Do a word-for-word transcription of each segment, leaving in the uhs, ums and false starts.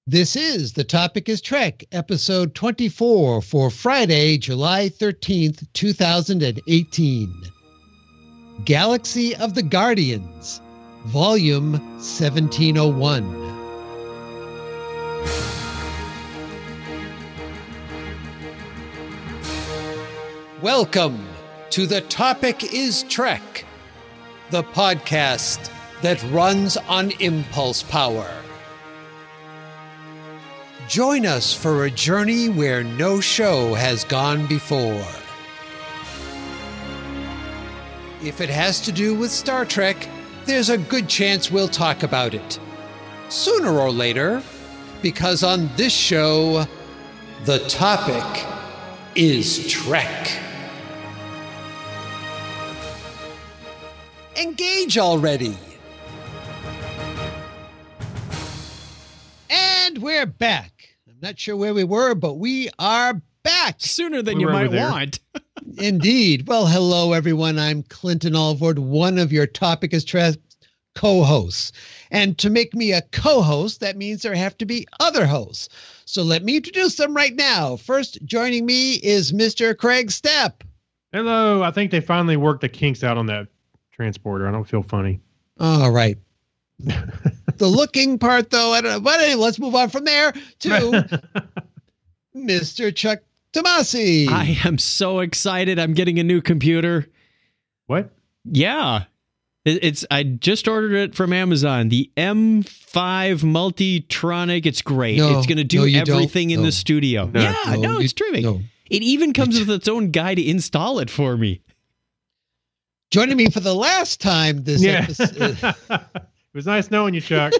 This is The Topic is Trek, episode twenty-four for Friday, July thirteenth, two thousand eighteen. Galaxy of the Guardians, Volume seventeen oh one. Welcome to The Topic is Trek, the podcast that runs on impulse power. Join us for a journey where no show has gone before. If it has to do with Star Trek, there's a good chance we'll talk about it. Sooner or later, because on this show, the topic is Trek. Engage already! And we're back. I'm not sure where we were, but we are back. Sooner than We you were might over there. want. Indeed. Well, hello, everyone. I'm Clinton Alvord, one of your Topic is Trek co-hosts. And to make me a co-host, that means there have to be other hosts. So let me introduce them right now. First, joining me is Mister Craig Stepp. Hello. I think they finally worked the kinks out on that transporter. I don't feel funny. All right. The looking part, though, I don't know. But anyway, let's move on from there to Mister Chuck Tomasi. I am so excited. I'm getting a new computer. What? Yeah. It, it's I just ordered it from Amazon. The M five Multitronic. It's great. No, it's going to do no, you don't. everything in No. the studio. No, yeah, no, no, you- it's terrific. no. It even comes with its own guy to install it for me. Joining me for the last time this Yeah. episode. It was nice knowing you, Chuck.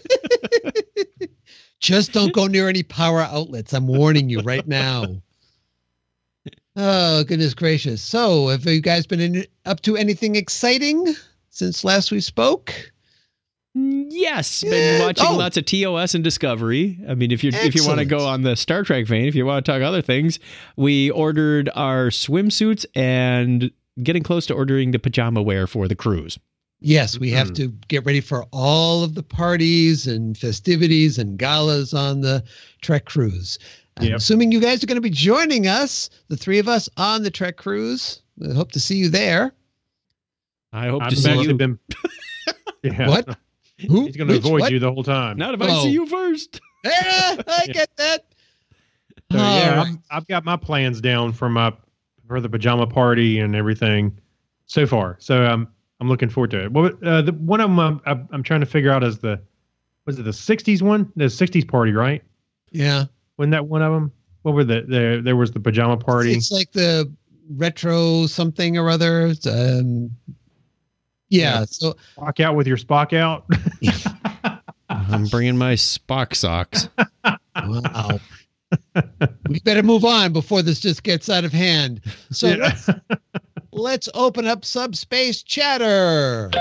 Just don't go near any power outlets. I'm warning you right now. Oh, goodness gracious. So, have you guys been in, up to anything exciting since last we spoke? Yes, been Yeah. watching Oh. lots of T O S and Discovery. I mean, if you if you want to Excellent. go on the Star Trek vein, if you want to talk other things, we ordered our swimsuits and getting close to ordering the pajama wear for the cruise. Yes, we have Mhm. to get ready for all of the parties and festivities and galas on the Trek cruise. I'm Yep. assuming you guys are going to be joining us, the three of us on the Trek cruise. We hope to see you there. I hope I've to see actually you. been. Yeah. What? Who? He's going to Which? avoid What? you the whole time. Not if I Oh. see you first. Yeah, I Yeah. get that. So, yeah, All right. I'm, I've got my plans down for my for the pajama party and everything so far. So um, I'm looking forward to it. Well, uh, the one of them I'm, I'm I'm trying to figure out is the was it the sixties one? The sixties party, right? Yeah. Wasn't that one of them? What were the there? There was the pajama party. It's like the retro something or other. It's, Um, yeah, Yeah. so Spock out with your Spock out. I'm bringing my Spock socks. wow. We better move on before this just gets out of hand. So Yeah. let's, let's open up subspace chatter.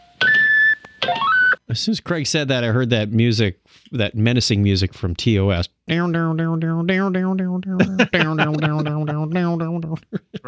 As soon as Craig said that, I heard that music, that menacing music from T O S. Down, down, down, down, down, down, down, down, down, down, down, down, down, down, down, down.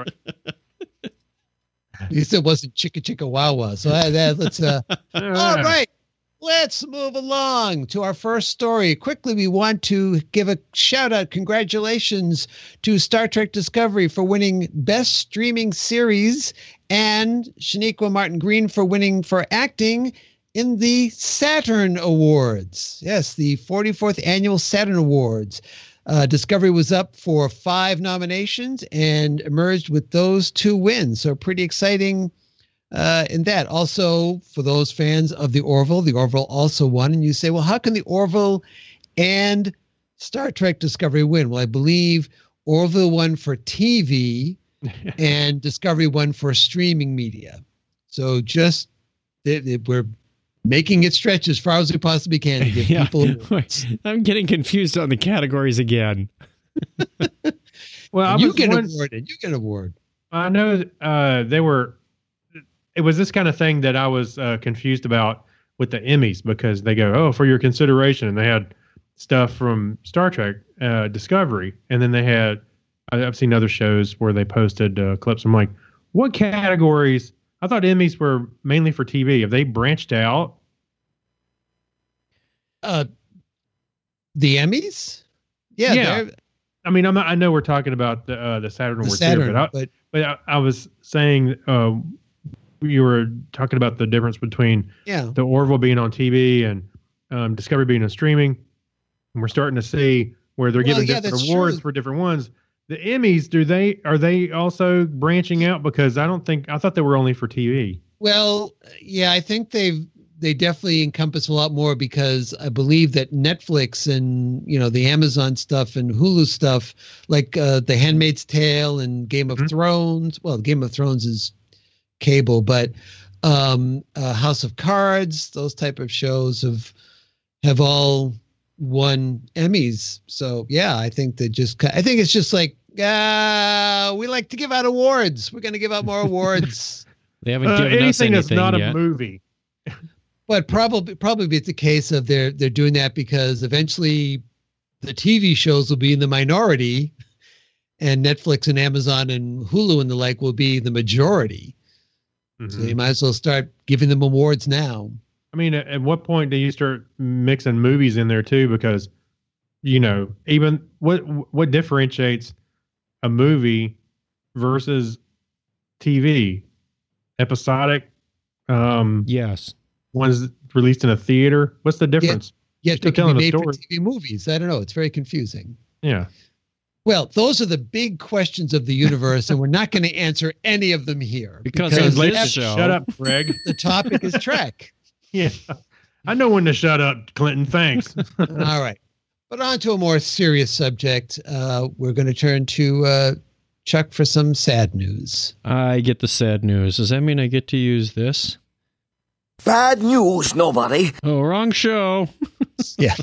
You said it wasn't chicka chicka wow wow. So uh, that, let's uh all right. Let's move along to our first story. Quickly, we want to give a shout out, congratulations to Star Trek Discovery for winning Best Streaming Series and Shaniqua Martin Green for winning for acting in the Saturn Awards. Yes, the forty-fourth Annual Saturn Awards. Uh, Discovery was up for five nominations and emerged with those two wins. So pretty exciting. Uh, in that, also for those fans of the Orville, the Orville also won. And you say, well, how can the Orville and Star Trek Discovery win? Well, I believe Orville won for T V and Discovery won for streaming media. So just they, they, we're making it stretch as far as we possibly can to give Yeah. people awards. I'm getting confused on the categories again. Well, I And you was get an one- award and you get an award. I know uh, they were. It was this kind of thing that I was uh, confused about with the Emmys because they go, "Oh, for your consideration," and they had stuff from Star Trek uh, Discovery, and then they had. I- I've seen other shows where they posted uh, clips. I'm like, what categories? I thought Emmys were mainly for T V. Have they branched out? Uh, The Emmys? Yeah. Yeah. I mean, I'm not, I know we're talking about the uh, the Saturn The Award Saturn, too, but I, but but I, I was saying uh, you were talking about the difference between yeah. the Orville being on T V and um, Discovery being on streaming, and we're starting to see where they're Well, giving yeah, different that's awards true. for different ones. The Emmys, do they are they also branching out? Because I don't think I thought they were only for T V. Well, yeah, I think they've they definitely encompass a lot more because I believe that Netflix and, you know, the Amazon stuff and Hulu stuff, like uh, The Handmaid's Tale and Game of Mhm. Thrones. Well, Game of Thrones is cable, but um, uh, House of Cards, those type of shows have have all won Emmys. So yeah, I think they just I think it's just like uh, we like to give out awards. We're going to give out more awards. They haven't Uh, given us anything anything that's not yet. a movie. But probably probably it's a case of they're they're doing that because eventually the T V shows will be in the minority and Netflix and Amazon and Hulu and the like will be the majority. So Mhm. you might as well start giving them awards now. I mean, at, at what point do you start mixing movies in there too? Because, you know, even what what differentiates a movie versus T V? Episodic, um, Yes. one's released in a theater. What's the difference? Yet Still they can telling be a made for story. T V movies. I don't know. It's very confusing. Yeah. Well, those are the big questions of the universe, and we're not going to answer any of them here Because because Translation F- show. Shut up, Greg. the topic is Trek. Yeah. I know when to shut up, Clinton. Thanks. All right. But on to a more serious subject. Uh, we're going to turn to uh, Chuck for some sad news. I get the sad news. Does that mean I get to use this? Bad news, nobody. Oh, wrong show. Yeah.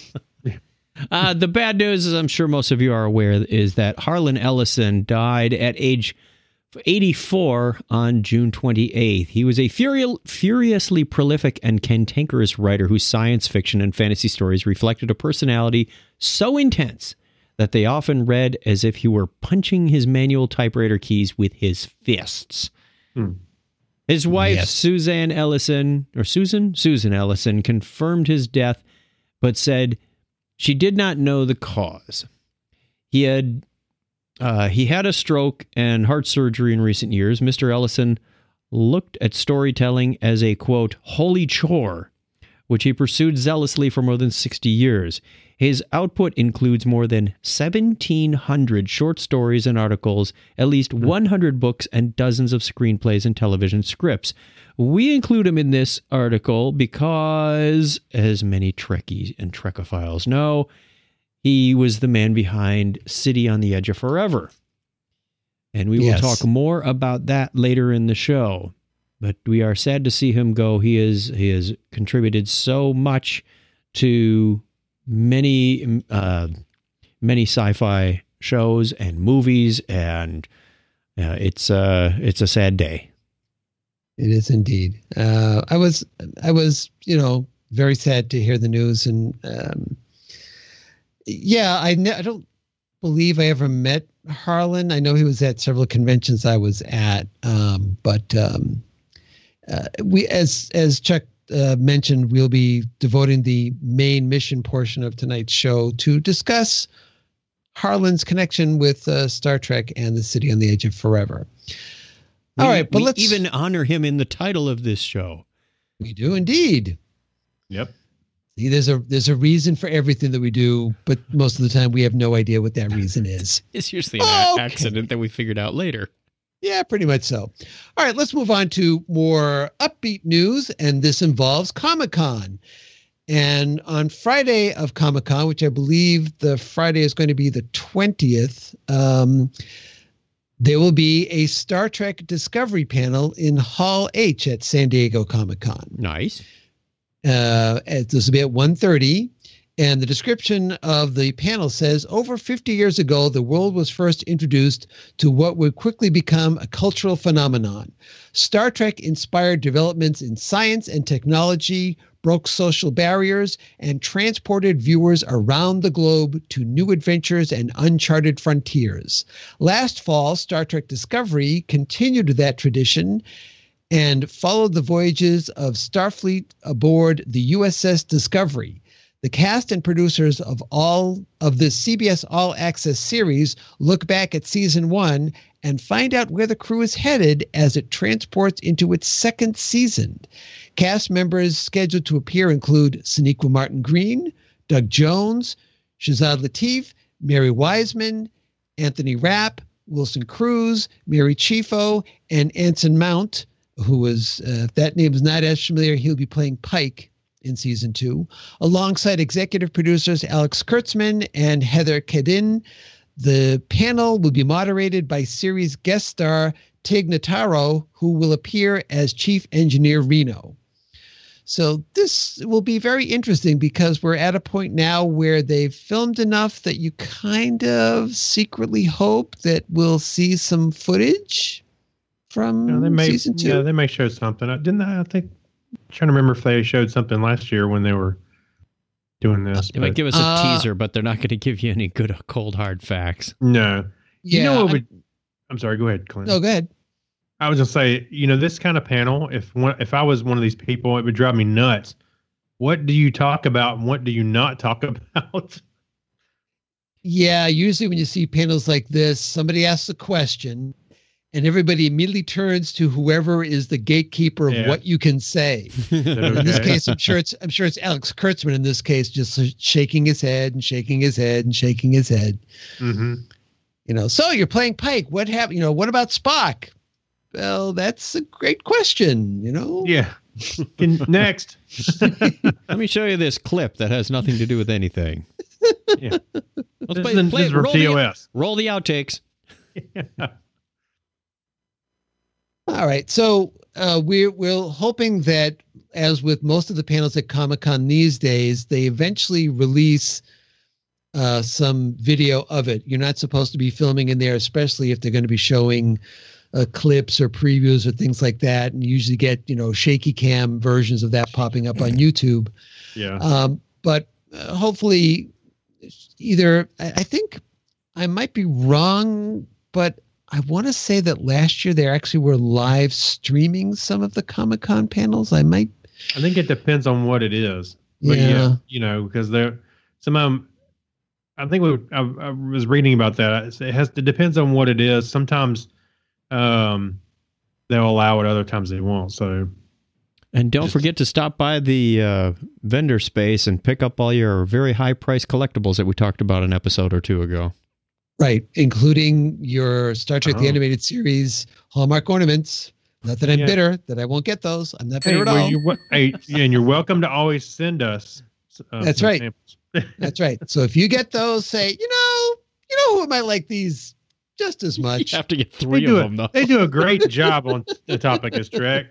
Uh, the bad news, as I'm sure most of you are aware, is that Harlan Ellison died at age eighty-four on June twenty-eighth. He was a furi- furiously prolific and cantankerous writer whose science fiction and fantasy stories reflected a personality so intense that they often read as if he were punching his manual typewriter keys with his fists. Hmm. His wife, Yes. Suzanne Ellison, or Susan? Susan Ellison, confirmed his death, but said she did not know the cause. He had uh, he had a stroke and heart surgery in recent years. Mister Ellison looked at storytelling as a, quote, holy chore, which he pursued zealously for more than sixty years. His output includes more than seventeen hundred short stories and articles, at least one hundred books, and dozens of screenplays and television scripts. We include him in this article because, as many Trekkies and Trekophiles know, he was the man behind City on the Edge of Forever. And we will Yes. talk more about that later in the show. But we are sad to see him go. He is he has contributed so much to many uh, many sci-fi shows and movies, and uh, it's uh it's a sad day. It is indeed. Uh, I was, I was, you know, very sad to hear the news, and um, yeah, I, ne- I don't believe I ever met Harlan. I know he was at several conventions I was at, um, but um, uh, we, as as Chuck uh, mentioned, we'll be devoting the main mission portion of tonight's show to discuss Harlan's connection with uh, Star Trek and the City on the Edge of Forever. All We- right, but we let's even honor him in the title of this show. We do indeed. Yep. See, there's a there's a reason for everything that we do, but most of the time we have no idea what that reason is. It's usually an a- Okay. accident that we figured out later. Yeah, pretty much so. All right, let's move on to more upbeat news, and this involves Comic-Con. And on Friday of Comic-Con, which I believe the Friday is going to be the twentieth, um, there will be a Star Trek Discovery panel in Hall H at San Diego Comic-Con. Nice. Uh, at- this will be at one thirty. And the description of the panel says, over fifty years ago, the world was first introduced to what would quickly become a cultural phenomenon. Star Trek inspired developments in science and technology, broke social barriers, and transported viewers around the globe to new adventures and uncharted frontiers. Last fall, Star Trek Discovery continued that tradition and followed the voyages of Starfleet aboard the U S S Discovery. The cast and producers of all of the C B S All Access series look back at season one and find out where the crew is headed as it transports into its second season. Cast members scheduled to appear include Sonequa Martin Green, Doug Jones, Shazad Latif, Mary Wiseman, Anthony Rapp, Wilson Cruz, Mary Chieffo, and Anson Mount, who was, uh, if that name is not as familiar, he'll be playing Pike in season two, alongside executive producers Alex Kurtzman and Heather Kedin. The panel will be moderated by series guest star Tig Notaro, who will appear as Chief Engineer Reno. So this will be very interesting because we're at a point now where they've filmed enough that you kind of secretly hope that we'll see some footage from yeah, they may, season two. Yeah, they may show something. I didn't I think I'm trying to remember if they showed something last year when they were doing this. They might give us a uh, teaser, but they're not going to give you any good cold hard facts. No. Yeah, you know what I- would, I'm sorry, go ahead, Clint. No, go ahead. I was gonna say, you know, this kind of panel, if one, if I was one of these people, it would drive me nuts. What do you talk about and what do you not talk about? Yeah, usually when you see panels like this, somebody asks a question and everybody immediately turns to whoever is the gatekeeper of Yeah. what you can say. In this Okay. case, I'm sure it's I'm sure it's Alex Kurtzman in this case, just shaking his head and shaking his head and shaking his head. Mm-hmm. You know, so you're playing Pike. What happened? You know, what about Spock? Well, that's a great question, you know? Yeah. Can- Next. Let me show you this clip that has nothing to do with anything. Yeah. Let's This play, is, the- play this is it. for Roll, T O the, S. roll the outtakes. All right. So uh, we're, we're hoping that, as with most of the panels at Comic-Con these days, they eventually release uh, some video of it. You're not supposed to be filming in there, especially if they're going to be showing uh, clips or previews or things like that. And you usually get, you know, shaky cam versions of that popping up on YouTube. Yeah. Um, but uh, hopefully either, I, I think I might be wrong, but I want to say that last year they actually were live streaming some of the Comic-Con panels. I might. I think it depends on what it is. But Yeah. yeah, you know, because there, some of them, I think we, I, I was reading about that. It has, it depends on what it is. Sometimes um, they'll allow it, other times they won't. So, And don't Just- forget to stop by the uh, vendor space and pick up all your very high price collectibles that we talked about an episode or two ago. Right, including your Star Trek Oh. the Animated Series Hallmark ornaments. Not that I'm Yeah. bitter that I won't get those. I'm not hey, bitter at well, all. you're, wel- hey, yeah, and you're welcome to always send us. Uh, That's some right. samples. That's right. So if you get those, say, you know, you know who might like these just as much. You have to get They three of do, them, a, though. they do a great job on the topic of Trek.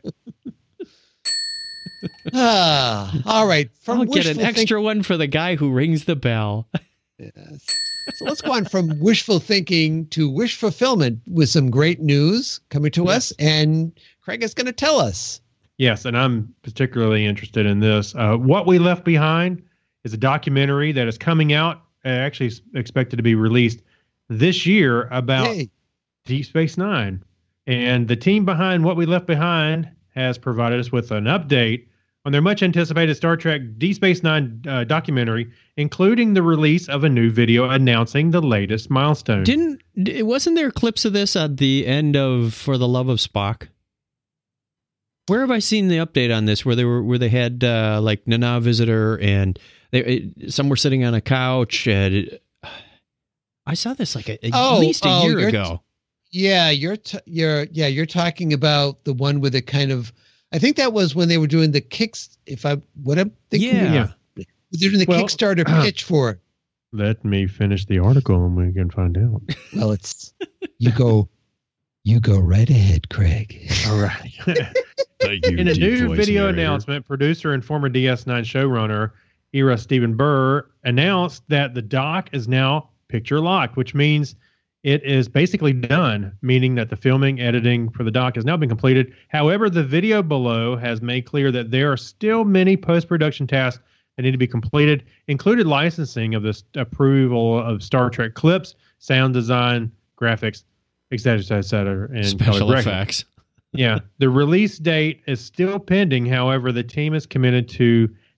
Ah, all right. From I'll get an wishful think- extra one for the guy who rings the bell. Yes. So let's go on from wishful thinking to wish fulfillment with some great news coming to us. And Craig is going to tell us. Yes, and I'm particularly interested in this. Uh, What We Left Behind is a documentary that is coming out, uh, actually s- expected to be released this year, about Yay. Deep Space Nine. And the team behind What We Left Behind has provided us with an update on their much anticipated Star Trek Deep Space Nine uh, documentary, including the release of a new video announcing the latest milestone. Didn't d- wasn't there clips of this at the end of For the Love of Spock? Where have I seen the update on this? Where they were, where they had uh, like Nana Visitor, and they it, some were sitting on a couch. And it, I saw this like a, Oh, at least a oh, year you're ago. Yeah, you're t- you're yeah, you're talking about the one with the kind of I think that was when they were doing the kicks if I what I'm thinking Yeah. Yeah. they're doing the Well, Kickstarter pitch for it. Let me finish the article and we can find out. Well, it's you go you go right ahead, Craig. All right. In a new video announcement, producer and former D S nine showrunner Ira Stephen Burr announced that the doc is now picture locked, which means it is basically done, meaning that the filming, editing for the doc has now been completed. However, the video below has made clear that there are still many post-production tasks that need to be completed, included licensing of this approval of Star Trek clips, sound design, graphics, et cetera, et cetera, et cetera, and Special color correction. effects. Yeah, the release date is still pending. However, the team is committed to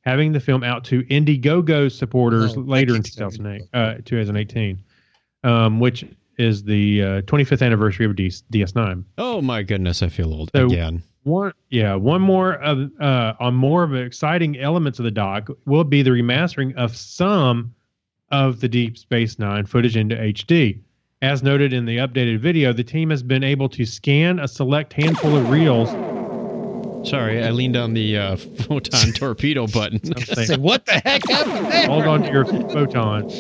having the film out to Indiegogo supporters Oh, later in Kickstarter. two thousand eight, uh, twenty eighteen, um, which is the uh, twenty-fifth anniversary of D S nine. Oh my goodness, I feel old So- again. One, yeah, one more of uh, on more of the exciting elements of the doc will be the remastering of some of the Deep Space Nine footage into H D. As noted in the updated video, the team has been able to scan a select handful of reels. Sorry, I leaned on the uh, photon torpedo button. Say, what the heck happened there? Hold on to your photons.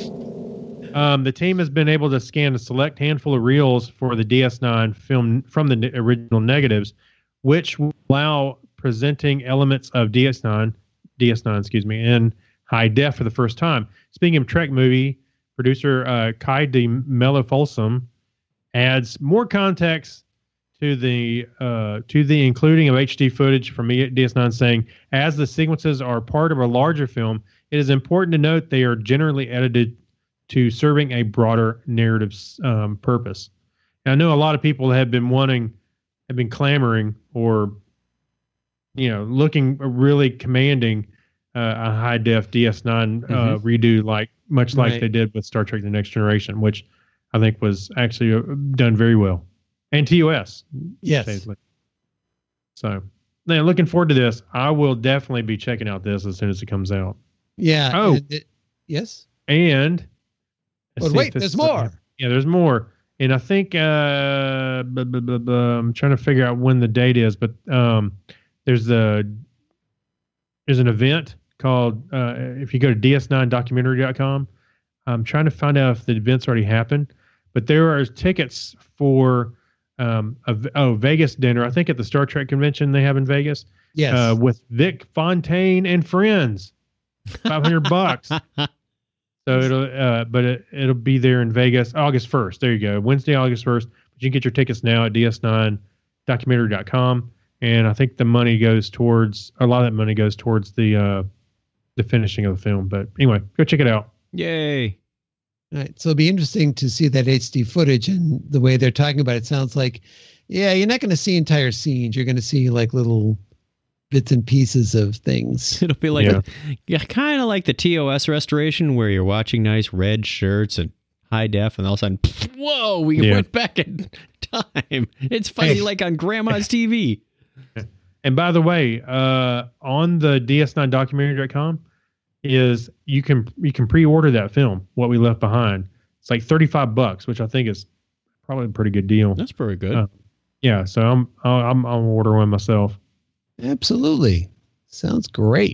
Um, the team has been able to scan a select handful of reels for the D S nine film from the ne- original negatives, which will allow presenting elements of D S nine, D S nine, excuse me, in high def for the first time. Speaking of Trek movie, producer uh, Kai de Mello Folsom adds more context to the uh, to the including of H D footage from D S nine, saying, as the sequences are part of a larger film, it is important to note they are generally edited to serving a broader narrative um, purpose. And I know a lot of people have been wanting, have been clamoring, or you know, looking really commanding uh, a high def D S nine uh, Mm-hmm. redo, like much like Right. they did with Star Trek: The Next Generation, which I think was actually uh, done very well, and T O S. Yes. Basically. So, man, looking forward to this. I will definitely be checking out this as soon as it comes out. Yeah. Oh. and it- yes. And let's But see wait, if this there's is- more. Yeah, there's more. And I think uh, bu- bu- bu- bu- I'm trying to figure out when the date is, but um, there's a there's an event called uh, if you go to d s nine documentary dot com. I'm trying to find out if the event's already happened, but there are tickets for um, a, oh Vegas dinner. I think at the Star Trek convention they have in Vegas Yes. uh, with Vic Fontaine and friends. five hundred bucks. So it'll, uh, but it, it'll be there in Vegas, August first. There you go. Wednesday, August first. But you can get your tickets now at d s nine documentary dot com. And I think the money goes towards, a lot of that money goes towards the, uh, the finishing of the film. But anyway, go check it out. Yay. All right. So it'll be interesting to see that H D footage, and the way they're talking about it sounds like, yeah, you're not going to see entire scenes. You're going to see like little bits and pieces of things. It'll be like, Yeah. yeah, kind of like the T O S restoration where you're watching nice red shirts and high def, and all of a sudden, whoa, we Yeah. went back in time. It's funny, Hey. like on Grandma's T V. And by the way, uh, on the d s nine documentary dot com is you can, you can pre-order that film, What We Left Behind. It's like thirty-five bucks, which I think is probably a pretty good deal. That's pretty good. Uh, Yeah. So I'm, I'm, I'm ordering one myself. Absolutely. Sounds great.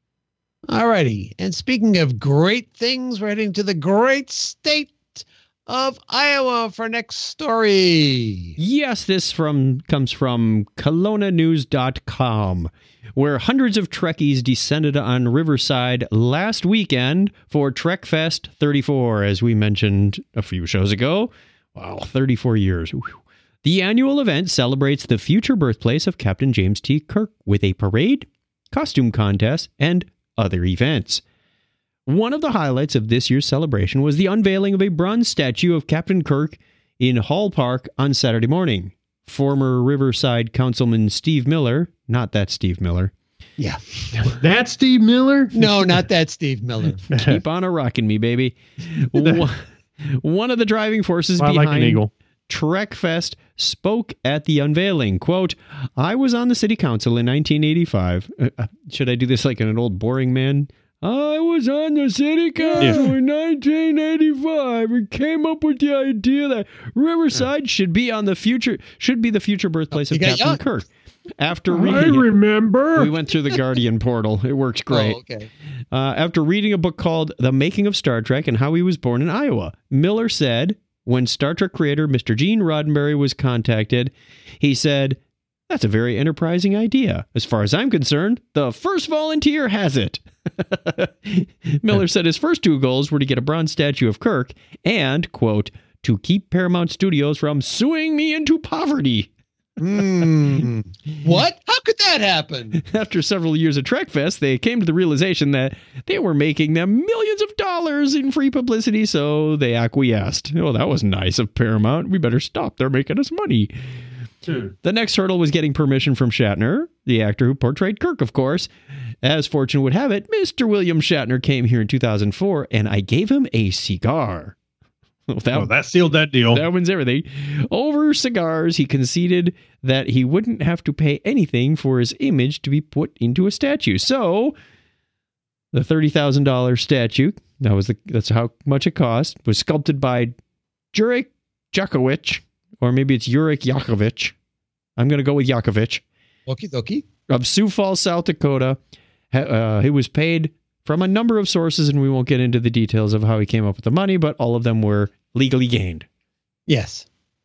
All righty. And speaking of great things, we're heading to the great state of Iowa for our next story. Yes, this from comes from Kelowna News dot com, where hundreds of Trekkies descended on Riverside last weekend for TrekFest thirty-four, as we mentioned a few shows ago. Wow, thirty-four years. Whew. The annual event celebrates the future birthplace of Captain James T. Kirk with a parade, costume contest, and other events. One of the highlights of this year's celebration was the unveiling of a bronze statue of Captain Kirk in Hall Park on Saturday morning. Former Riverside Councilman Steve Miller, not that Steve Miller, Yeah. That's Steve Miller? No, not that Steve Miller. keep on a rocking me, baby. One one of the driving forces Well, I like an behind eagle. TrekFest spoke at the unveiling. Quote, I was on the city council in nineteen eighty-five. Uh, uh, should I do this like an old boring man? I was on the city council Yeah. in nineteen eighty-five and came up with the idea that Riverside should be on the future, should be the future birthplace Oh, of you got Captain young. Kirk. After I reading it, remember. we went through the Guardian portal. It works great. Oh, okay. Uh, after reading a book called The Making of Star Trek and How He Was Born in Iowa, Miller said, when Star Trek creator Mister Gene Roddenberry was contacted, he said, that's a very enterprising idea. As far as I'm concerned, the first volunteer has it. Miller said his first two goals were to get a bronze statue of Kirk and, quote, to keep Paramount Studios from suing me into poverty. Hmm. What? How could that happen? After several years of TrekFest, they came to the realization that they were making them millions of dollars in free publicity, so they acquiesced. Oh, that was nice of Paramount. We better stop. They're making us money. Dude. The next hurdle was getting permission from Shatner. the actor who portrayed Kirk, of course. As fortune would have it, Mister William Shatner came here in two thousand four, and I gave him a cigar. That, oh, that sealed that deal. That one's everything. Over cigars, he conceded that he wouldn't have to pay anything for his image to be put into a statue. So, the thirty thousand dollars statue, that was the, that's how much it cost, was sculpted by Jurek Jakovich, or maybe it's Jurek Yakovich. I'm going to go with Yakovich. Okie dokie. Of Sioux Falls, South Dakota. Uh, he was paid from a number of sources, and we won't get into the details of how he came up with the money, but all of them were legally gained. Yes.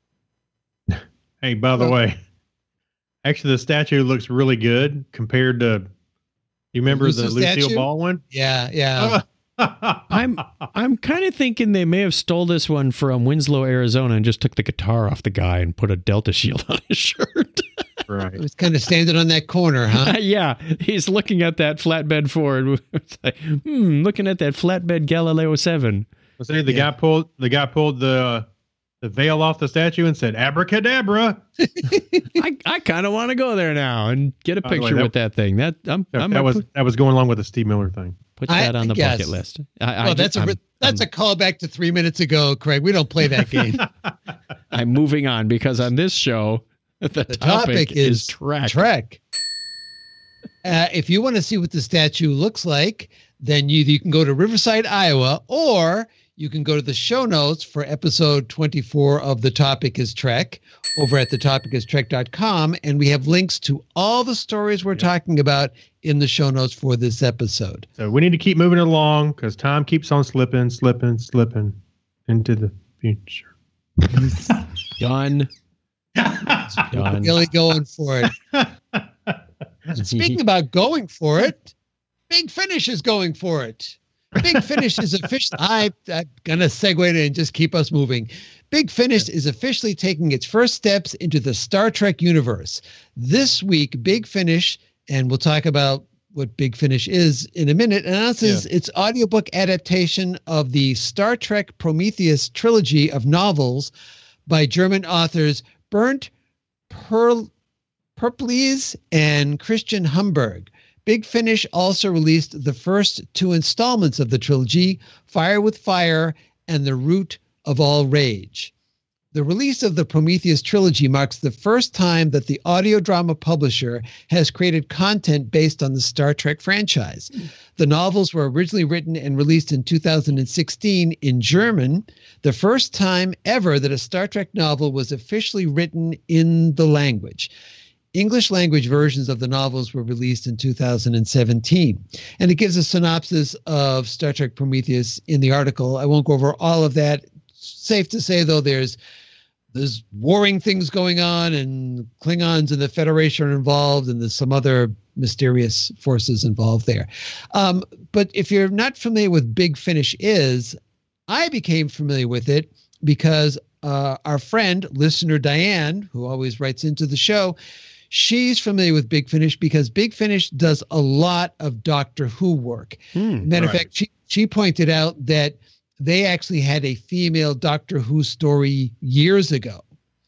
Hey, by the well, way, actually, the statue looks really good compared to. You remember the, the Lucille Ball one? Yeah, yeah. I'm I'm kind of thinking they may have stole this one from Winslow, Arizona, and just took the guitar off the guy and put a Delta shield on his shirt. Right. It was kind of standing on that corner, huh? Yeah. He's looking at that flatbed Ford. It's like, hmm, looking at that flatbed Galileo seven. I say the yeah. guy pulled the guy pulled the the veil off the statue and said abracadabra. I, I kind of want to go there now and get a By picture way, that, with that thing. That I'm, that, I'm that was put, that was going along with the Steve Miller thing. Put that I, on the yes. bucket list. I, well, I that's just, a I'm, that's I'm, a callback to three minutes ago, Craig. We don't play that game. I'm moving on because on this show, the, the topic, topic is, is Trek. Trek. Uh, if you want to see what the statue looks like, then you you can go to Riverside, Iowa, or you can go to the show notes for episode twenty-four of The Topic is Trek over at the topic is trek dot com, and we have links to all the stories we're yeah. talking about in the show notes for this episode. So we need to keep moving along because time keeps on slipping, slipping, slipping into the future. Done. Done. Really going for it. Speaking about going for it, Big Finish is going for it. Big Finish is officially, I, I'm going to segue in and just keep us moving. Big Finish is officially taking its first steps into the Star Trek universe. This week, Big Finish, and we'll talk about what Big Finish is in a minute, announces yeah. its audiobook adaptation of the Star Trek Prometheus trilogy of novels by German authors Bernd Perl, Perples and Christian Humberg. Big Finish also released the first two installments of the trilogy, Fire with Fire and The Root of All Rage. The release of the Prometheus trilogy marks the first time that the audio drama publisher has created content based on the Star Trek franchise. The novels were originally written and released in two thousand sixteen in German, the first time ever that a Star Trek novel was officially written in the language. English language versions of the novels were released in two thousand seventeen. And it gives a synopsis of Star Trek Prometheus in the article. I won't go over all of that. Safe to say, though, there's there's warring things going on, and Klingons and the Federation are involved, and there's some other mysterious forces involved there. Um, but if you're not familiar with Big Finish is, I became familiar with it because uh, our friend, listener Diane, who always writes into the show, she's familiar with Big Finish because Big Finish does a lot of Doctor Who work. Hmm, Matter of right. fact, she, she pointed out that they actually had a female Doctor Who story years ago,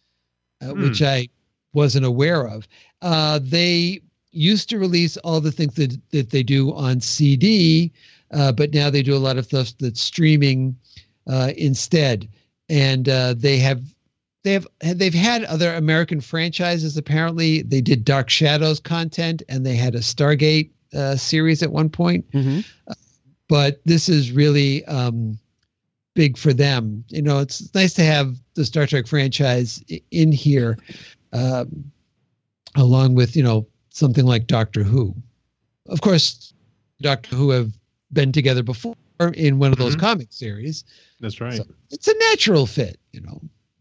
uh, hmm. which I wasn't aware of. Uh, they used to release all the things that, that they do on C D, uh, but now they do a lot of stuff that's streaming uh, instead. And uh, they have They have they've had other American franchises. Apparently, they did Dark Shadows content, and they had a Stargate uh, series at one point. Mm-hmm. Uh, but this is really um, big for them. You know, it's nice to have the Star Trek franchise in here, um, along with you know something like Doctor Who. Of course, Doctor Who have been together before in one of those mm-hmm. comic series. That's right. So it's a natural fit, you know.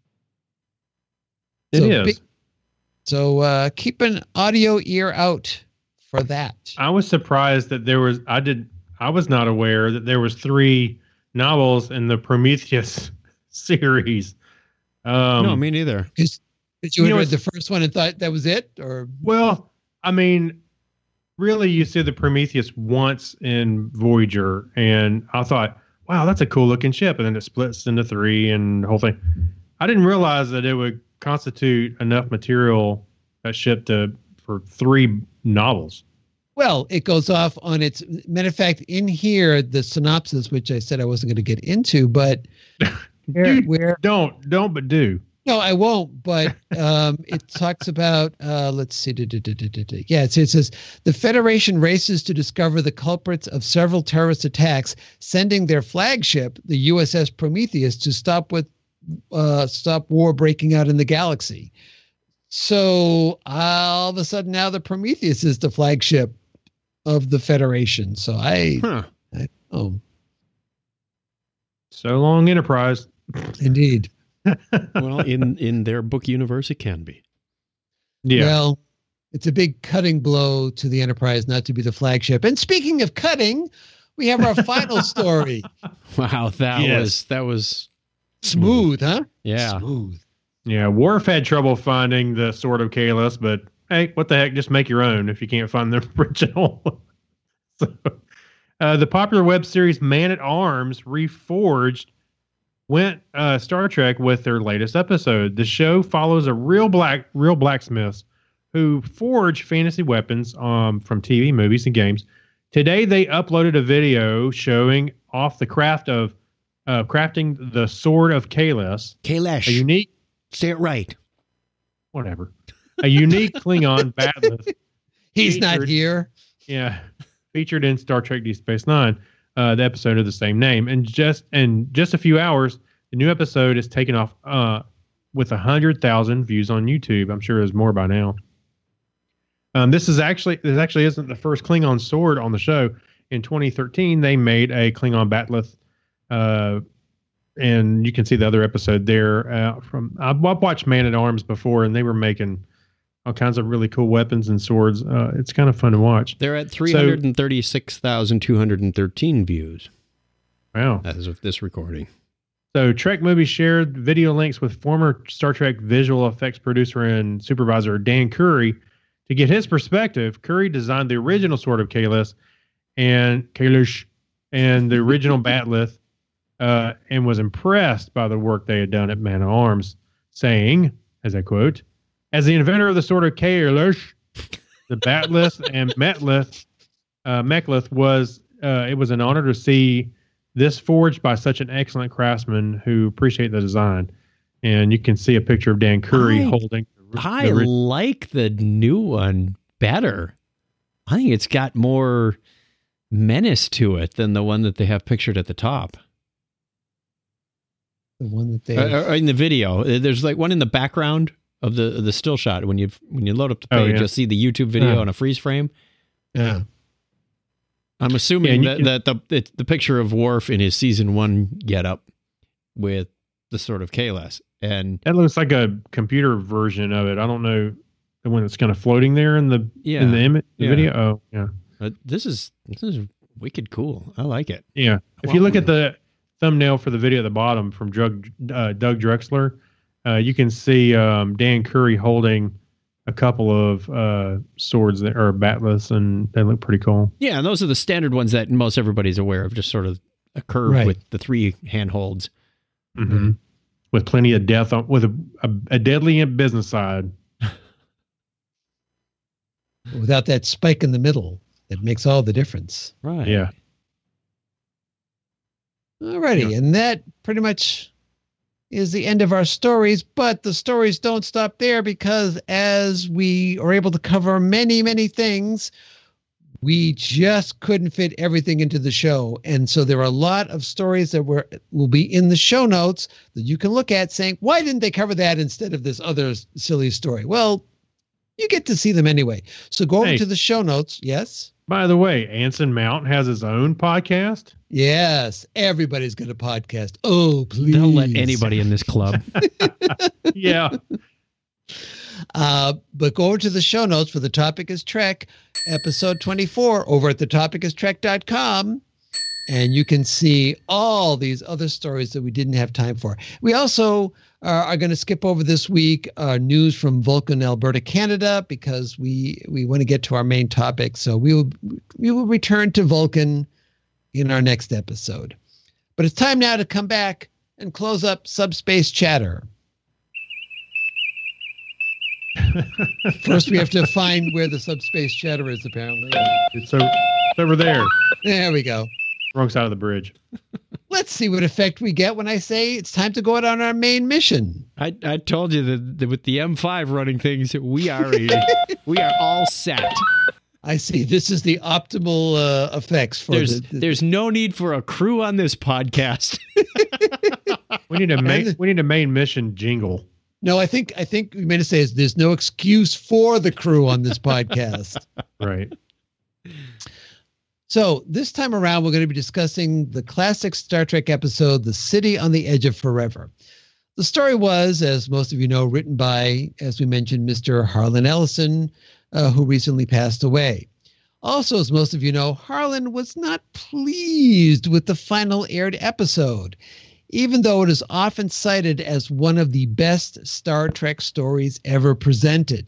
It so is. Big, so uh, keep an audio ear out for that. I was surprised that there was. I did. I was not aware that there was three novels in the Prometheus series. Um, no, me neither. Did you, you know, read the first one and thought that was it, or? Well, I mean, really, you see the Prometheus once in Voyager, and I thought, wow, that's a cool looking ship, and then it splits into three, and the whole thing. I didn't realize that it would constitute enough material, that ship, to for three novels. Well, it goes off on its matter of fact in here, the synopsis, which I said I wasn't going to get into, but where, Dude, where don't, don't, but do. no, I won't. But um, it talks about, uh, let's see. Da, da, da, da, da, da. Yeah, it, it says the Federation races to discover the culprits of several terrorist attacks, sending their flagship, the U S S Prometheus, to stop with uh, stop war breaking out in the galaxy. So all of a sudden now the Prometheus is the flagship of the Federation. So I, Huh. I oh, So long, Enterprise. indeed. Well, in, in their book universe, it can be. Yeah. Well, it's a big cutting blow to the Enterprise not to be the flagship. And speaking of cutting, we have our final story. Wow, that Yes. was that was Smooth, huh? yeah. Smooth. Yeah. Worf had trouble finding the Sword of Kahless, but hey, what the heck? Just make your own if you can't find the original. so, uh, the popular web series Man at Arms Reforged went uh, Star Trek with their latest episode. The show follows a real black, real blacksmiths who forge fantasy weapons um, from T V, movies, and games. Today, they uploaded a video showing off the craft of uh, crafting the Sword of Kahless, a Kailash. unique, Say it right. whatever, a unique Klingon battleth. He's not Featured- here. Yeah, featured in Star Trek Deep Space Nine, uh, the episode of the same name, and just in just a few hours, the new episode is taken off uh, with a hundred thousand views on YouTube. I'm sure there's more by now. Um, this is actually this actually isn't the first Klingon sword on the show. In twenty thirteen, they made a Klingon bat'leth, uh, and you can see the other episode there. Uh, from I've, I've watched Man at Arms before, and they were making all kinds of really cool weapons and swords. Uh, it's kind of fun to watch. They're at three hundred thirty-six thousand two hundred thirteen views Wow. as of this recording. So Trek Movies shared video links with former Star Trek visual effects producer and supervisor Dan Curry. To get his perspective, Curry designed the original Sword of Kahless and Kailash and the original bat'leth, uh, and was impressed by the work they had done at Man at Arms, saying, as I quote, "As the inventor of the Sword of Kailash, the bat'leth and metleth, uh, mechleth was uh, it was an honor to see this forged by such an excellent craftsman who appreciate the design." And you can see a picture of Dan Curry I- holding. the I ori- like the new one better. I think it's got more menace to it than the one that they have pictured at the top. The one that they Uh, uh, in the video, Uh, there's like one in the background of the the still shot. When you when you load up the Oh, page, yeah. you'll see the YouTube video Yeah. on a freeze frame. yeah. I'm Yeah, assuming and you that, can- that the it's the picture of Worf in his season one getup with the Sword of Kahless, and That looks like a computer version of it. I don't know the one that's kind of floating there in the yeah, in the image the Yeah. video. Oh yeah, uh, this is this is wicked cool. I like it. yeah. If you look at the thumbnail for the video at the bottom from Doug uh, Doug Drexler, uh, you can see um, Dan Curry holding a couple of uh, swords that are bat'leths, and they look pretty cool. Yeah, and those are the standard ones that most everybody's aware of. Just sort of a curve Right. with the three handholds. Mm-hmm. With plenty of death on, with a, a, a deadly business side. Without that spike in the middle, it makes all the difference. Right. Yeah. Alrighty, Yeah. and that pretty much is the end of our stories, but the stories don't stop there because as we are able to cover many, many things, we just couldn't fit everything into the show. And so there are a lot of stories that were will be in the show notes that you can look at saying, why didn't they cover that instead of this other s- silly story? Well, you get to see them anyway. So go over Hey. to the show notes. Yes. By the way, Anson Mount has his own podcast. Yes. Everybody's got a podcast. Oh, please. Don't let anybody in this club. Yeah. Uh, but go over to the show notes for The Topic is Trek, episode twenty-four, over at the topic is trek dot com. And you can see all these other stories that we didn't have time for. We also uh, are going to skip over this week uh, news from Vulcan, Alberta, Canada, because we we want to get to our main topic. So we will we will return to Vulcan in our next episode. But it's time now to come back and close up Subspace Chatter. First, we have to find where the subspace chatter is, apparently. It's, over, it's over there. There we go. Wrong side of the bridge. Let's see what effect we get when I say it's time to go out on our main mission. I, I told you that, that with the M five running things, we are we are all set. I see. This is the optimal uh, effects for there's the, the, there's no need for a crew on this podcast. We need a main we need a main mission jingle. No, I think I think we meant to say is there's no excuse for the crew on this podcast. Right. So this time around, we're going to be discussing the classic Star Trek episode, The City on the Edge of Forever. The story was, as most of you know, written by, as we mentioned, Mister Harlan Ellison, uh, who recently passed away. Also, as most of you know, Harlan was not pleased with the final aired episode, even though it is often cited as one of the best Star Trek stories ever presented.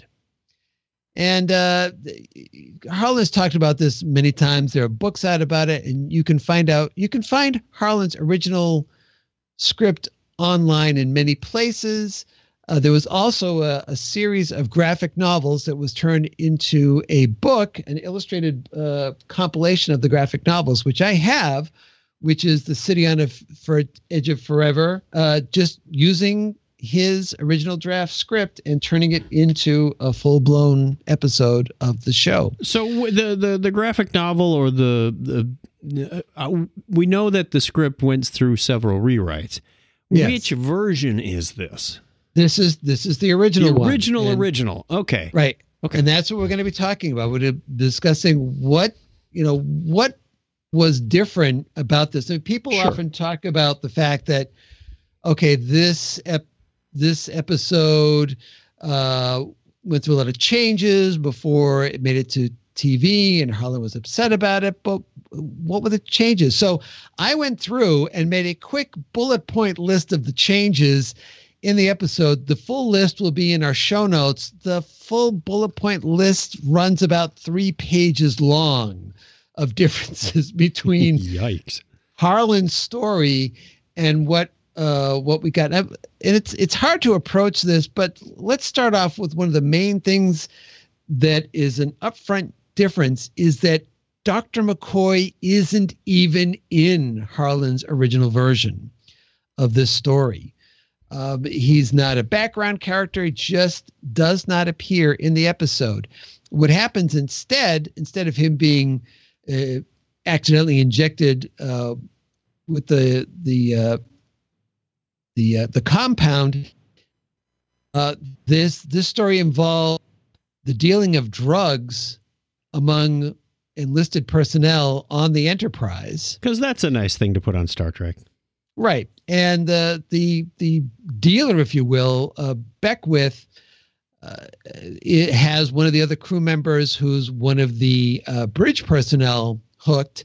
And uh, Harlan's talked about this many times. There are books out about it, and you can find out, you can find Harlan's original script online in many places. Uh, there was also a, a series of graphic novels that was turned into a book, an illustrated uh, compilation of the graphic novels, which I have, which is The City on the for Edge of Forever, uh, just using his original draft script and turning it into a full-blown episode of the show. So the the, the graphic novel or the the uh, we know that the script went through several rewrites. Yes. Which version is this? This is this is the original the one. original and, original. Okay. Right. Okay. And that's what we're going to be talking about. We're discussing what, you know, what was different about this. And people Sure. often talk about the fact that, okay, this ep- this episode uh, went through a lot of changes before it made it to T V, and Harlan was upset about it. But what were the changes? So I went through and made a quick bullet point list of the changes in the episode. The full list will be in our show notes. The full bullet point list runs about three pages long of differences between Yikes. Harlan's story and what uh, what we got. And it's it's hard to approach this, but let's start off with one of the main things that is an upfront difference is that Doctor McCoy isn't even in Harlan's original version of this story. Um, he's not a background character. He just does not appear in the episode. What happens instead, instead of him being uh, accidentally injected uh, with the the uh, the uh, the compound, uh, this this story involved the dealing of drugs among enlisted personnel on the Enterprise. Because that's a nice thing to put on Star Trek. Right. And uh, the the dealer, if you will, uh, Beckwith, uh, it has one of the other crew members who's one of the uh, bridge personnel hooked.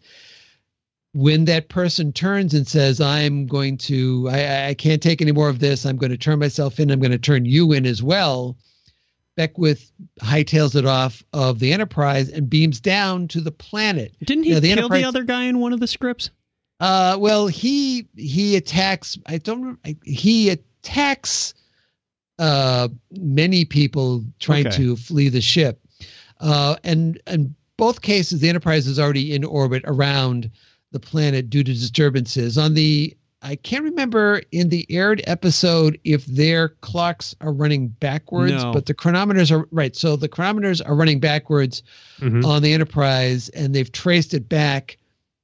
When that person turns and says, I'm going to, I, I can't take any more of this. I'm going to turn myself in. I'm going to turn you in as well. Beckwith hightails it off of the Enterprise and beams down to the planet. Didn't he now, the kill Enterprise, the other guy in one of the scripts? Uh, well, he he attacks. I don't. He attacks uh, many people trying Okay. to flee the ship. Uh, and in both cases, the Enterprise is already in orbit around the planet due to disturbances. On the, I can't remember in the aired episode if their clocks are running backwards, No. but the chronometers are right. So the chronometers are running backwards Mhm. on the Enterprise, and they've traced it back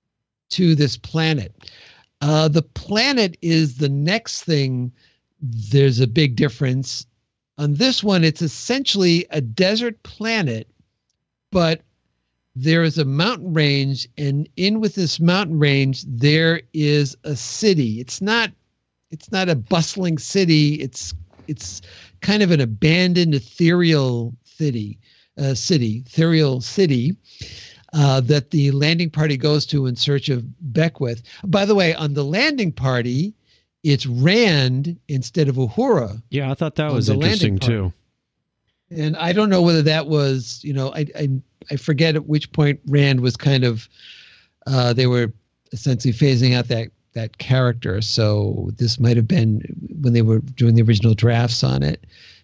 to this planet. Uh, the planet is the next thing. There's a big difference. On this one, it's essentially a desert planet, but there is a mountain range, and in with this mountain range, there is a city. It's not, it's not a bustling city. It's, it's kind of an abandoned, ethereal city, uh, city, ethereal city. Uh, that the landing party goes to in search of Beckwith. By the way, on the landing party, it's Rand instead of Uhura. Yeah, I thought that On was the landing interesting part. too. And I don't know whether that was, you know, I I, I forget at which point Rand was kind of, uh, they were essentially phasing out that that character. So this might have been when they were doing the original drafts on it.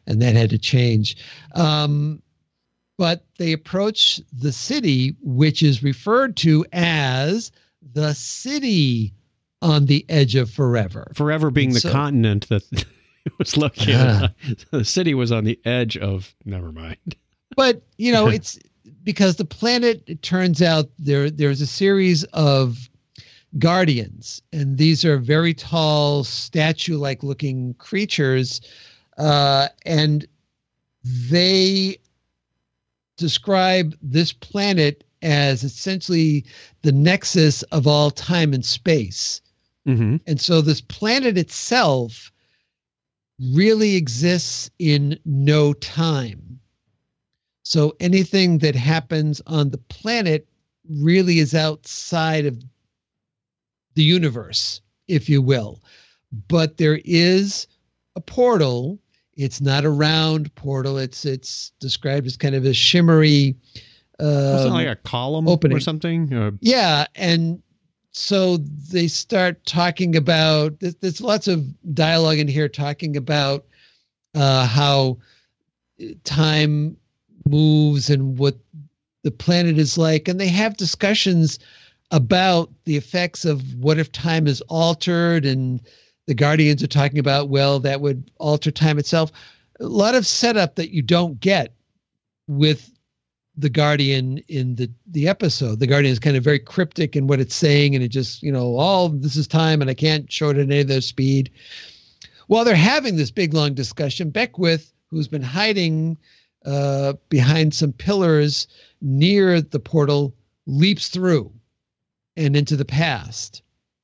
and that had to change. Um, but they approach the city, which is referred to as the city on the edge of forever. Forever being And the so- continent that it was located Ah. on. So the city was on the edge of, never mind. But, you know, it's because the planet, it turns out there there's a series of guardians, and these are very tall, statue-like looking creatures, uh, and they describe this planet as essentially the nexus of all time and space. Mm-hmm. And so this planet itself really exists in no time. So anything that happens on the planet really is outside of the universe, if you will. But there is a portal. It's not a round portal. It's it's described as kind of a shimmery. Wasn't it Um, like a column opening. or something? Or, yeah, and so they start talking about. There's, there's lots of dialogue in here talking about uh, how time moves and what the planet is like, and they have discussions about the effects of what if time is altered, and the Guardians are talking about, well, that would alter time itself. A lot of setup that you don't get with the Guardian in the the episode. The Guardian is kind of very cryptic in what it's saying, and it just, you know, all this is time, and I can't show it at any of their speed. While they're having this big long discussion, Beckwith, who's been hiding uh, behind some pillars near the portal, leaps through and into the past.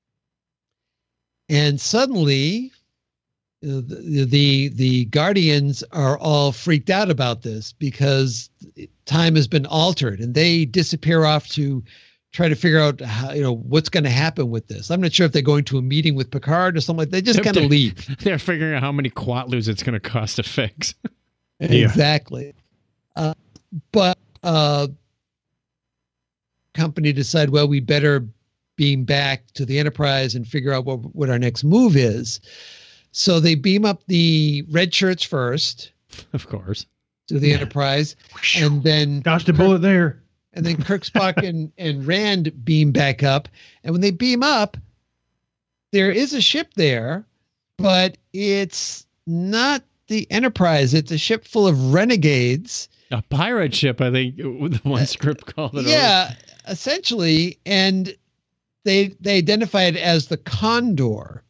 And suddenly, uh, the, the the Guardians are all freaked out about this because time has been altered, and they disappear off to try to figure out how, you know, what's going to happen with this. I'm not sure if they're going to a meeting with Picard or something like that. They just kind of leave. They're figuring out how many quatlus it's going to cost to fix. Yeah. Exactly. Uh, but uh, company decide, well, we better beam back to the Enterprise and figure out what, what our next move is. So they beam up the red shirts first Of course. to the Enterprise, and then Dodged a bullet there. and then Kirk, Spock, and, and Rand beam back up. And when they beam up, there is a ship there, but it's not the Enterprise. It's a ship full of renegades. A pirate ship, I think the one script called it. Yeah, essentially. And they they identify it as the Condor.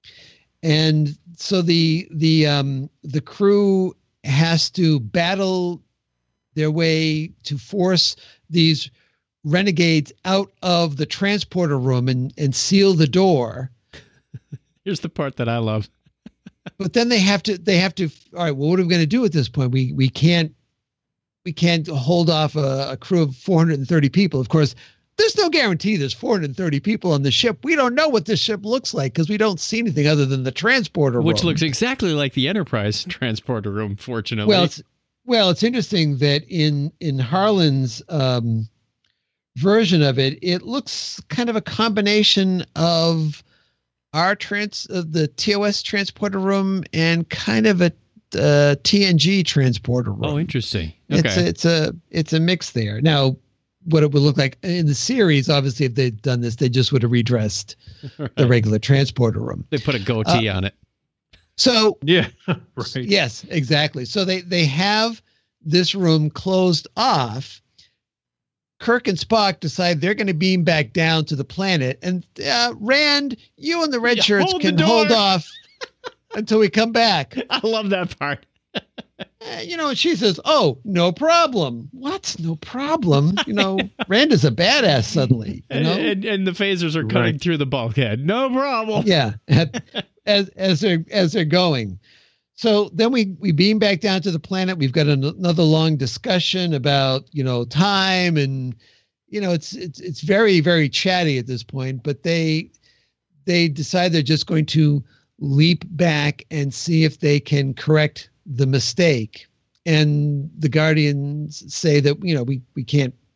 And so the the um the crew has to battle their way to force these renegades out of the transporter room and, and seal the door. Here's the part that I love. But then they have to they have to all right, well, what are we going to do at this point? We we can't we can't hold off a, a crew of four hundred thirty people. Of course, there's no guarantee there's four hundred thirty people on the ship. We don't know what this ship looks like because we don't see anything other than the transporter Which room. looks exactly like the Enterprise transporter room, fortunately. Well, it's well, it's interesting that in in Harlan's um, version of it, it looks kind of a combination of our trans of the T O S transporter room and kind of a uh, T N G transporter room. oh, interesting. Okay. It's a, it's a it's a mix there. Now, what it would look like in the series, obviously, if they'd done this, they just would have redressed Right. the regular transporter room. They put a goatee Uh, on it. So Yeah, right. yes, exactly. So they they have this room closed off. Kirk and Spock decide they're going to beam back down to the planet, and uh, Rand, you and the red Yeah, shirts hold the can door. hold off until we come back. I love that part. Uh, you know, and she says, "Oh, no problem." What? No problem? You know, Rand is a badass suddenly. You And, know, and, and the phasers are cutting Right. through the bulkhead. No problem. yeah, at- as as they're as they're going. So then we we beam back down to the planet. We've got an, another long discussion about, you know, time, and you know, it's it's it's very very chatty at this point. But they they decide they're just going to leap back and see if they can correct the mistake. And the Guardians say that, you know, we we can't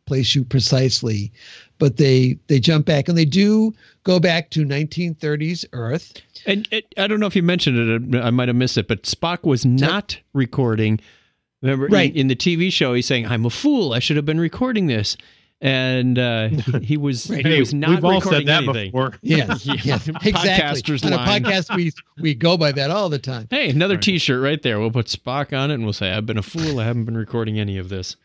place you precisely, but they they jump back and they do go back to nineteen thirties Earth. And it, I don't know if you mentioned it, I might have missed it, but Spock was not recording. Remember, right. in, in the T V show, he's saying, "I'm a fool. I should have been recording this." And uh, he, he was Right. he Hey, was not we've all recording said that anything. before. Yes, Yeah. yes, exactly. Podcaster's On a line. podcast, we we go by that all the time. Hey, another Right. T-shirt right there. We'll put Spock on it, and we'll say, "I've been a fool. I haven't been recording any of this."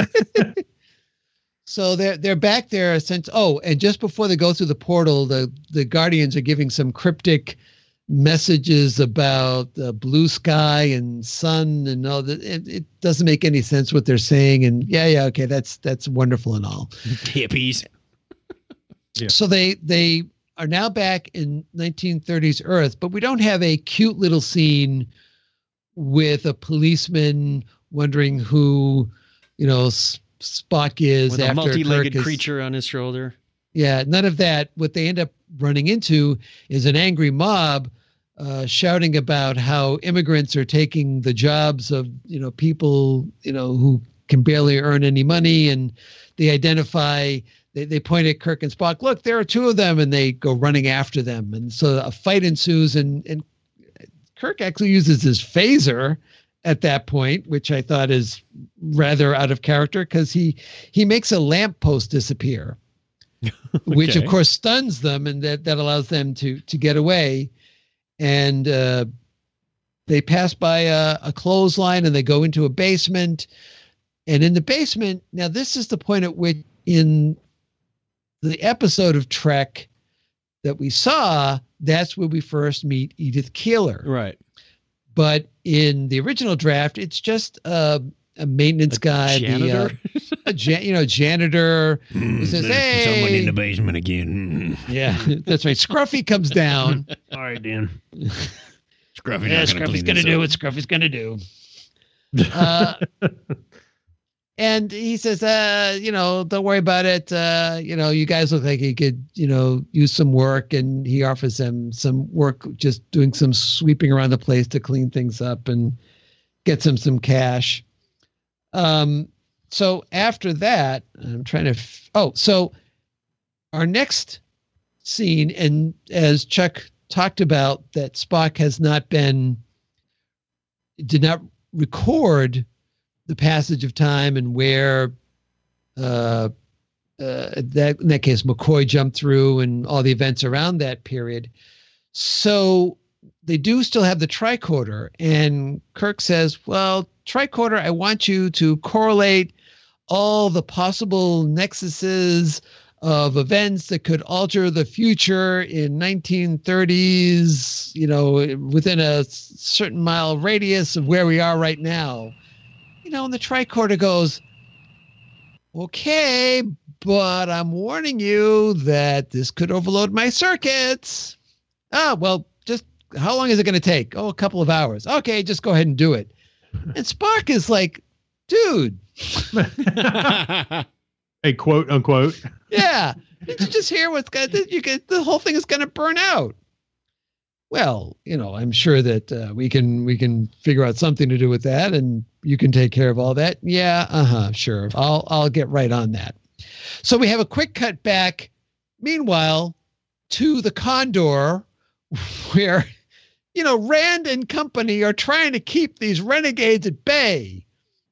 So they're they're back there since. Oh, and just before they go through the portal, the the Guardians are giving some cryptic messages about the blue sky and sun and all that. It, it doesn't make any sense what they're saying. And yeah, yeah, okay, that's that's wonderful and all. Hippies. Yeah. So they they are now back in nineteen thirties Earth, but we don't have a cute little scene with a policeman wondering who, you know, S- Spock is With a after multi-legged Kirk is- creature on his shoulder. Yeah, none of that. What they end up running into is an angry mob uh, shouting about how immigrants are taking the jobs of, you know, people, you know, who can barely earn any money. And they identify, they, they point at Kirk and Spock, look, there are two of them, and they go running after them. And so a fight ensues, and, and Kirk actually uses his phaser at that point, which I thought is rather out of character because he, he makes a lamppost disappear. Which of Okay. course stuns them, and that, that allows them to to get away. And uh, they pass by a, a clothesline, and they go into a basement. And in the basement, now this is the point at which in the episode of Trek that we saw, that's where we first meet Edith Keeler. Right. But in the original draft, it's just a, a maintenance guy, the, uh, Janitor? a jan- you know, janitor who says, "Hey, Someone in the basement again. yeah, that's right." Scruffy comes down. All right, Dan. Scruffy Yeah, not gonna Scruffy's clean gonna this do up. what Scruffy's gonna do. Uh, and he says, uh, you know, don't worry about it. Uh, you know, you guys look like you could, you know, use some work. And he offers them some work, just doing some sweeping around the place to clean things up and gets him some cash. Um, so after that, I'm trying to, f- oh, so our next scene, and as Chuck talked about, that Spock has not been, did not record the passage of time and where uh, uh, that in that case McCoy jumped through and all the events around that period. So they do still have the tricorder, and Kirk says, well, tricorder, I want you to correlate all the possible nexuses of events that could alter the future in nineteen thirties, you know, within a certain mile radius of where we are right now. You know, and the tricorder goes, okay, but I'm warning you that this could overload my circuits. Ah, well, just how long is it going to take? Oh, a couple of hours. Okay, just go ahead and do it. And Spock is like, dude, A quote unquote. yeah, did you just hear what's going to, you get, the whole thing is going to burn out. Well, you know, I'm sure that uh, we can we can figure out something to do with that, and you can take care of all that. Yeah, uh-huh, sure. I'll I'll get right on that. So we have a quick cut back, meanwhile, to the Condor, where, you know, Rand and company are trying to keep these renegades at bay.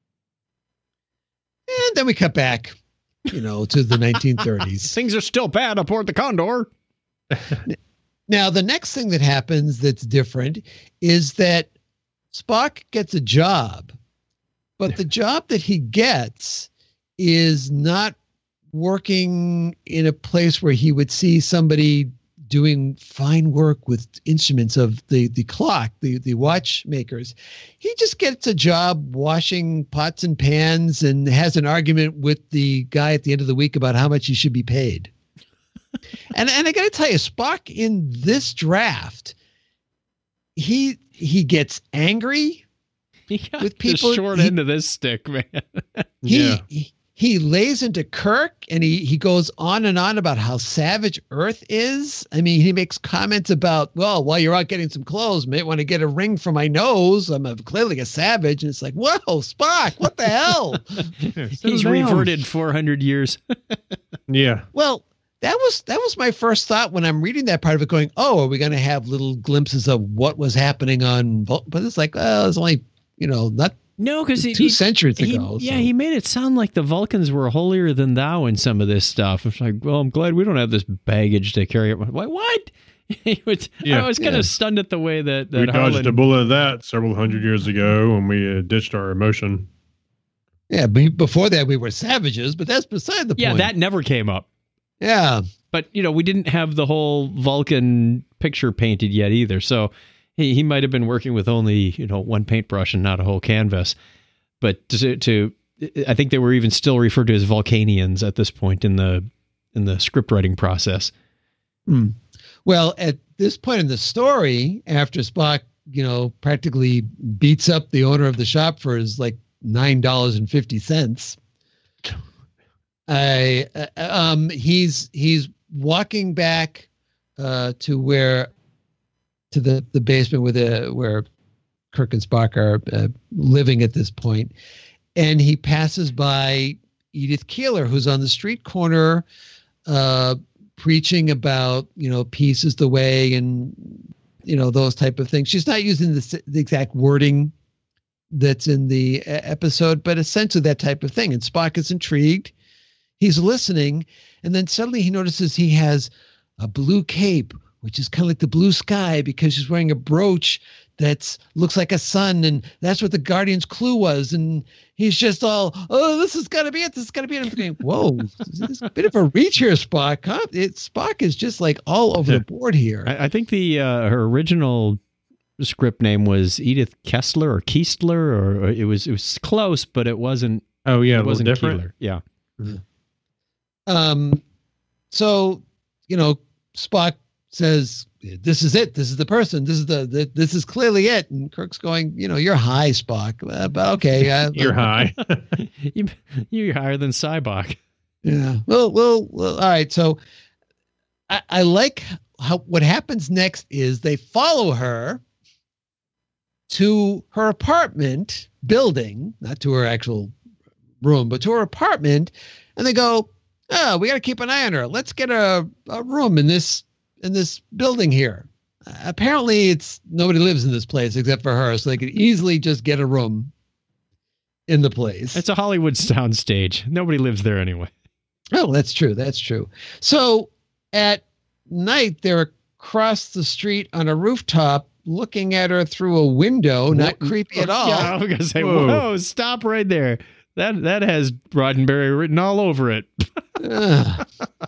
And then we cut back, you know, to the nineteen thirties. Things are still bad aboard the Condor. Now, the next thing that happens that's different is that Spock gets a job, but the job that he gets is not working in a place where he would see somebody doing fine work with instruments of the, the clock, the, the watchmakers. He just gets a job washing pots and pans and has an argument with the guy at the end of the week about how much he should be paid. And and I got to tell you, Spock in this draft, he he gets angry He got with people. the short he, end of this stick, man. he, Yeah. he he lays into Kirk, and he, he goes on and on about how savage Earth is. I mean, he makes comments about, well, while you're out getting some clothes, may want to get a ring for my nose. I'm a, clearly a savage. And it's like, whoa, Spock, what the hell? He's reverted four hundred years. Yeah. Well, that was that was my first thought when I'm reading that part of it, going, oh, are we going to have little glimpses of what was happening on, Vul-? But it's like, oh, it's only, you know, not No, because two he, centuries he, ago. Yeah, so. he made it sound like the Vulcans were holier than thou in some of this stuff. It's like, well, I'm glad we don't have this baggage to carry. Like, what? He was, Yeah. I was kind Yeah. of stunned at the way that, that We dodged Harlan- a bullet of that several hundred years ago when we uh, ditched our emotion. Yeah, but before that we were savages, but that's beside the Yeah, point. that never came up. Yeah. But, you know, we didn't have the whole Vulcan picture painted yet either. So he, he might have been working with only, you know, one paintbrush and not a whole canvas. But to, to I think they were even still referred to as Vulcanians at this point in the in the script writing process. Hmm. Well, at this point in the story, after Spock, you know, practically beats up the owner of the shop for his like nine dollars and fifty cents, I uh, um he's he's walking back uh, to where to the the basement where the where Kirk and Spock are uh, living at this point, and he passes by Edith Keeler, who's on the street corner, uh, preaching about, you know, peace is the way, and, you know, those type of things. She's not using the, the exact wording that's in the episode, but essentially that type of thing. And Spock is intrigued. He's listening, and then suddenly he notices he has a blue cape, which is kind of like the blue sky, because she's wearing a brooch that looks like a sun, and that's what the Guardian's clue was. And he's just all, oh, this is got to be it. This is got to be it. I'm thinking, whoa, this is a bit of a reach here, Spock. Huh? It, Spock is just like all over the board here. I, I think the uh, her original script name was Edith Kessler or Keistler, or, or it was it was close, but it wasn't. Oh yeah, it wasn't different. Keeler. Yeah. Um, so, you know, Spock says, this is it. This is the person. This is the, the this is clearly it. And Kirk's going, you know, you're high, Spock. Uh, but okay. Uh, You're high. you, you're higher than Cybok. Yeah. Well, well, well, all right. So I, I like how what happens next is they follow her to her apartment building, not to her actual room, but to her apartment. And they go, oh, we got to keep an eye on her. Let's get a, a room in this in this building here. Uh, apparently it's nobody lives in this place except for her, so they could easily just get a room in the place. It's a Hollywood soundstage. Nobody lives there anyway. Oh, that's true. That's true. So at night, they're across the street on a rooftop looking at her through a window. Not creepy at all. Yeah, I was going to say, Whoa. whoa, stop right there. That that has Roddenberry written all over it. Ugh.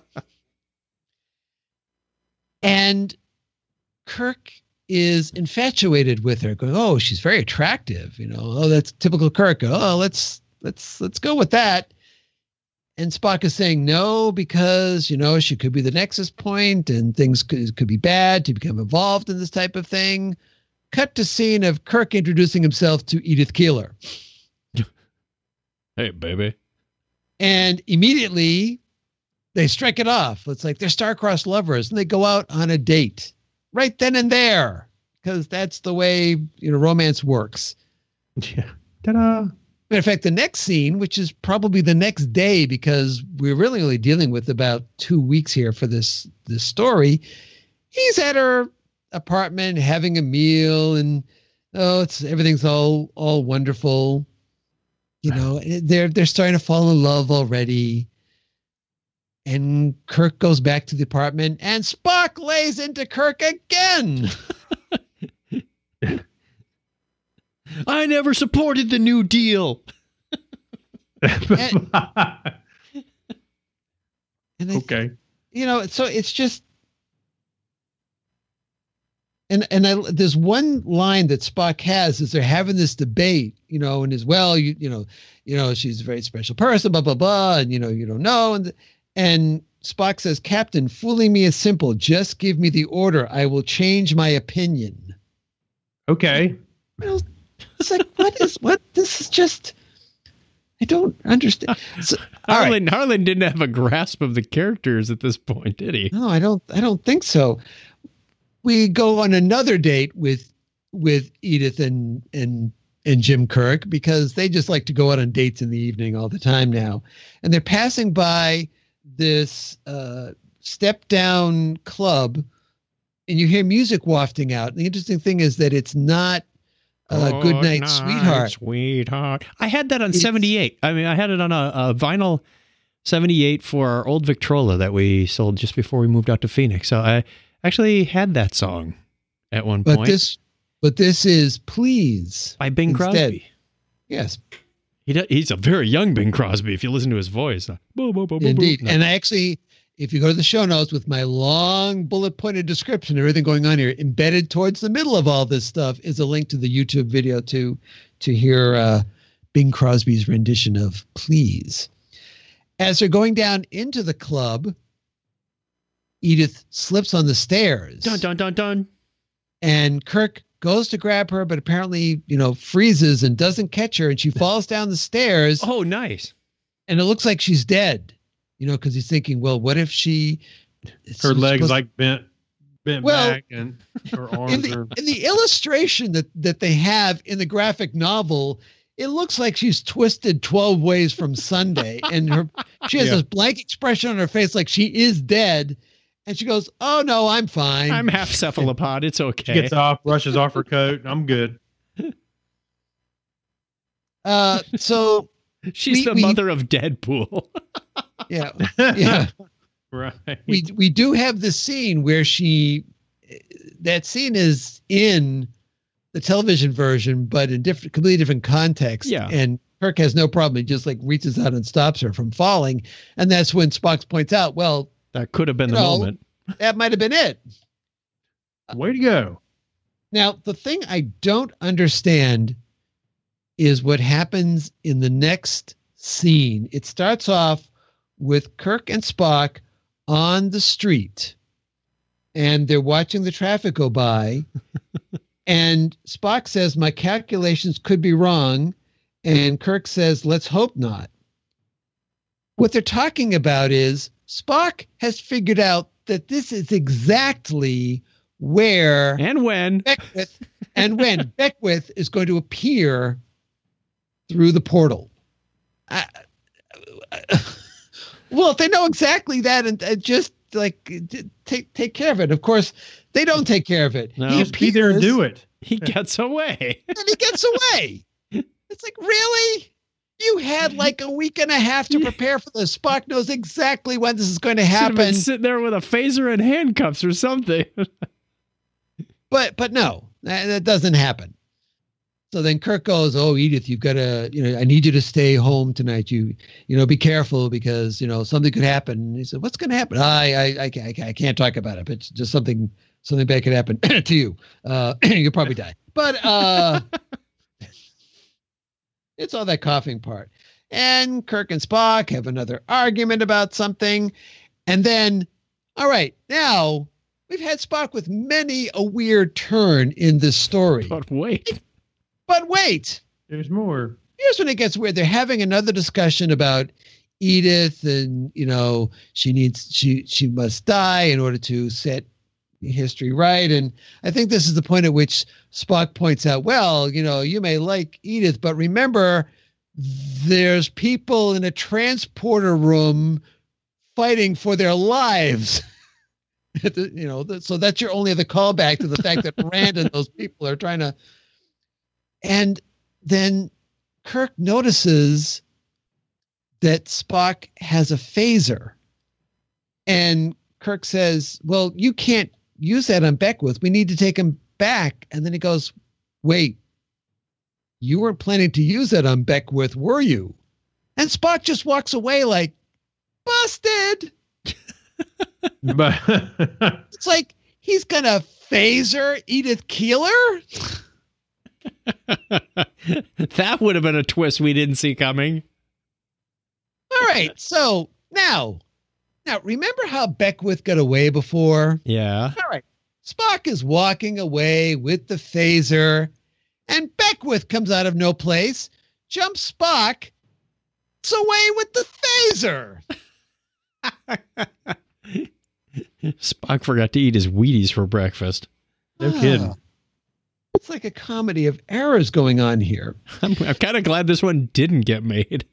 And Kirk is infatuated with her, going, oh, she's very attractive. You know, oh, that's typical Kirk. Oh, let's let's let's go with that. And Spock is saying no, because, you know, she could be the nexus point and things could, could be bad to become involved in this type of thing. Cut to scene of Kirk introducing himself to Edith Keeler. Hey, baby. And immediately they strike it off. It's like they're star-crossed lovers, and they go out on a date right then and there, because that's the way, you know, romance works. Yeah. Ta-da. Matter of fact, the next scene, which is probably the next day, because we're really only dealing with about two weeks here for this this story, he's at her apartment having a meal, and oh, it's everything's all all wonderful. You know, they're they're starting to fall in love already. And Kirk goes back to the apartment, and Spock lays into Kirk again. I never supported the New Deal. and, and I, Okay. you know, so it's just, and and I, there's one line that Spock has as they're having this debate, you know, and as well, you you know, you know, she's a very special person, blah blah blah, and you know, you don't know, and and Spock says, "Captain, fooling me is simple. Just give me the order. I will change my opinion." Okay. Well, it's like, what is what? This is just. I don't understand. So, Harlan, right. Harlan didn't have a grasp of the characters at this point, did he? No, I don't. I don't think so. We go on another date with with Edith and and and Jim Kirk because they just like to go out on dates in the evening all the time now, and they're passing by this uh, step down club, and you hear music wafting out. And the interesting thing is that it's not uh, "Good Night, night, Sweetheart." Sweetheart. I had that on it's, seventy-eight. I mean, I had it on a, a vinyl seventy-eight for our old Victrola that we sold just before we moved out to Phoenix. So I actually had that song at one but point. This, but this is "Please" by Bing instead. Crosby. Yes. He does, he's a very young Bing Crosby if you listen to his voice. Bo, bo, bo, bo, Indeed. no. And I actually, if you go to the show notes with my long bullet pointed description of everything going on here, embedded towards the middle of all this stuff is a link to the YouTube video to, to hear uh, Bing Crosby's rendition of "Please." As they're going down into the club, Edith slips on the stairs. Dun, dun, dun, dun. And Kirk goes to grab her, but apparently, you know, freezes and doesn't catch her, and she falls down the stairs. Oh, nice. And it looks like she's dead, you know, because he's thinking, well, what if she... Her legs like bent, bent well, back, and her arms in the, are... In the illustration that, that they have in the graphic novel, it looks like she's twisted twelve ways from Sunday, and her she has Yeah. this blank expression on her face like she is dead. And she goes, "Oh, no, I'm fine. I'm half cephalopod. It's okay." She gets off, brushes off her coat. I'm good. Uh, so she's we, the we, mother of Deadpool. yeah, yeah. Right. We we do have the scene where she, that scene is in the television version, but in different, completely different context. Yeah. And Kirk has no problem. He just like reaches out and stops her from falling. And that's when Spock points out, well, That could have been the know, moment. That might have been it. Way to go. Now, the thing I don't understand is what happens in the next scene. It starts off with Kirk and Spock on the street, and they're watching the traffic go by. And Spock says, "My calculations could be wrong." And Kirk says, "Let's hope not." What they're talking about is Spock has figured out that this is exactly where and when Beckwith and when Beckwith is going to appear through the portal. I, I, well, if they know exactly that and, and just like take take care of it. Of course, they don't take care of it. No. He Just be there and do it. he gets away. and he gets away. It's like, really? You had like a week and a half to prepare for this. Spock knows exactly when this is going to Should have been happen. sitting there with a phaser and handcuffs or something. But but no, that, that doesn't happen. So then Kirk goes, "Oh, Edith, you've got to, you know, I need you to stay home tonight. You, you know, be careful because, you know, something could happen." And he said, "What's going to happen?" I, I, I, can't, I can't talk about it, but it's just something, something bad could happen to you. Uh, you'll probably die. But uh, it's all that coughing part. And Kirk and Spock have another argument about something. And then, all right, now we've had Spock with many a weird turn in this story. But wait. But wait, There's more. here's when it gets weird. They're having another discussion about Edith, and you know she needs she she must die in order to set history right. And I think this is the point at which Spock points out, well, you know, you may like Edith, but remember, there's people in a transporter room fighting for their lives. You know, so that's your only other callback to the fact that Rand and those people are trying to. And then Kirk notices that Spock has a phaser. And Kirk says, "Well, you can't use that on Beckwith. We need to take him back." And then he goes, "Wait, you weren't planning to use that on Beckwith, were you?" And Spock just walks away like, busted. But It's like he's going to phaser Edith Keeler. That would have been a twist we didn't see coming. All right. So now, now remember how Beckwith got away before? Yeah. All right. Spock is walking away with the phaser, and Beckwith comes out of no place, jumps Spock, gets away with the phaser. Spock forgot to eat his Wheaties for breakfast. No kidding. Ah. It's like a comedy of errors going on here. I'm, I'm kind of glad this one didn't get made.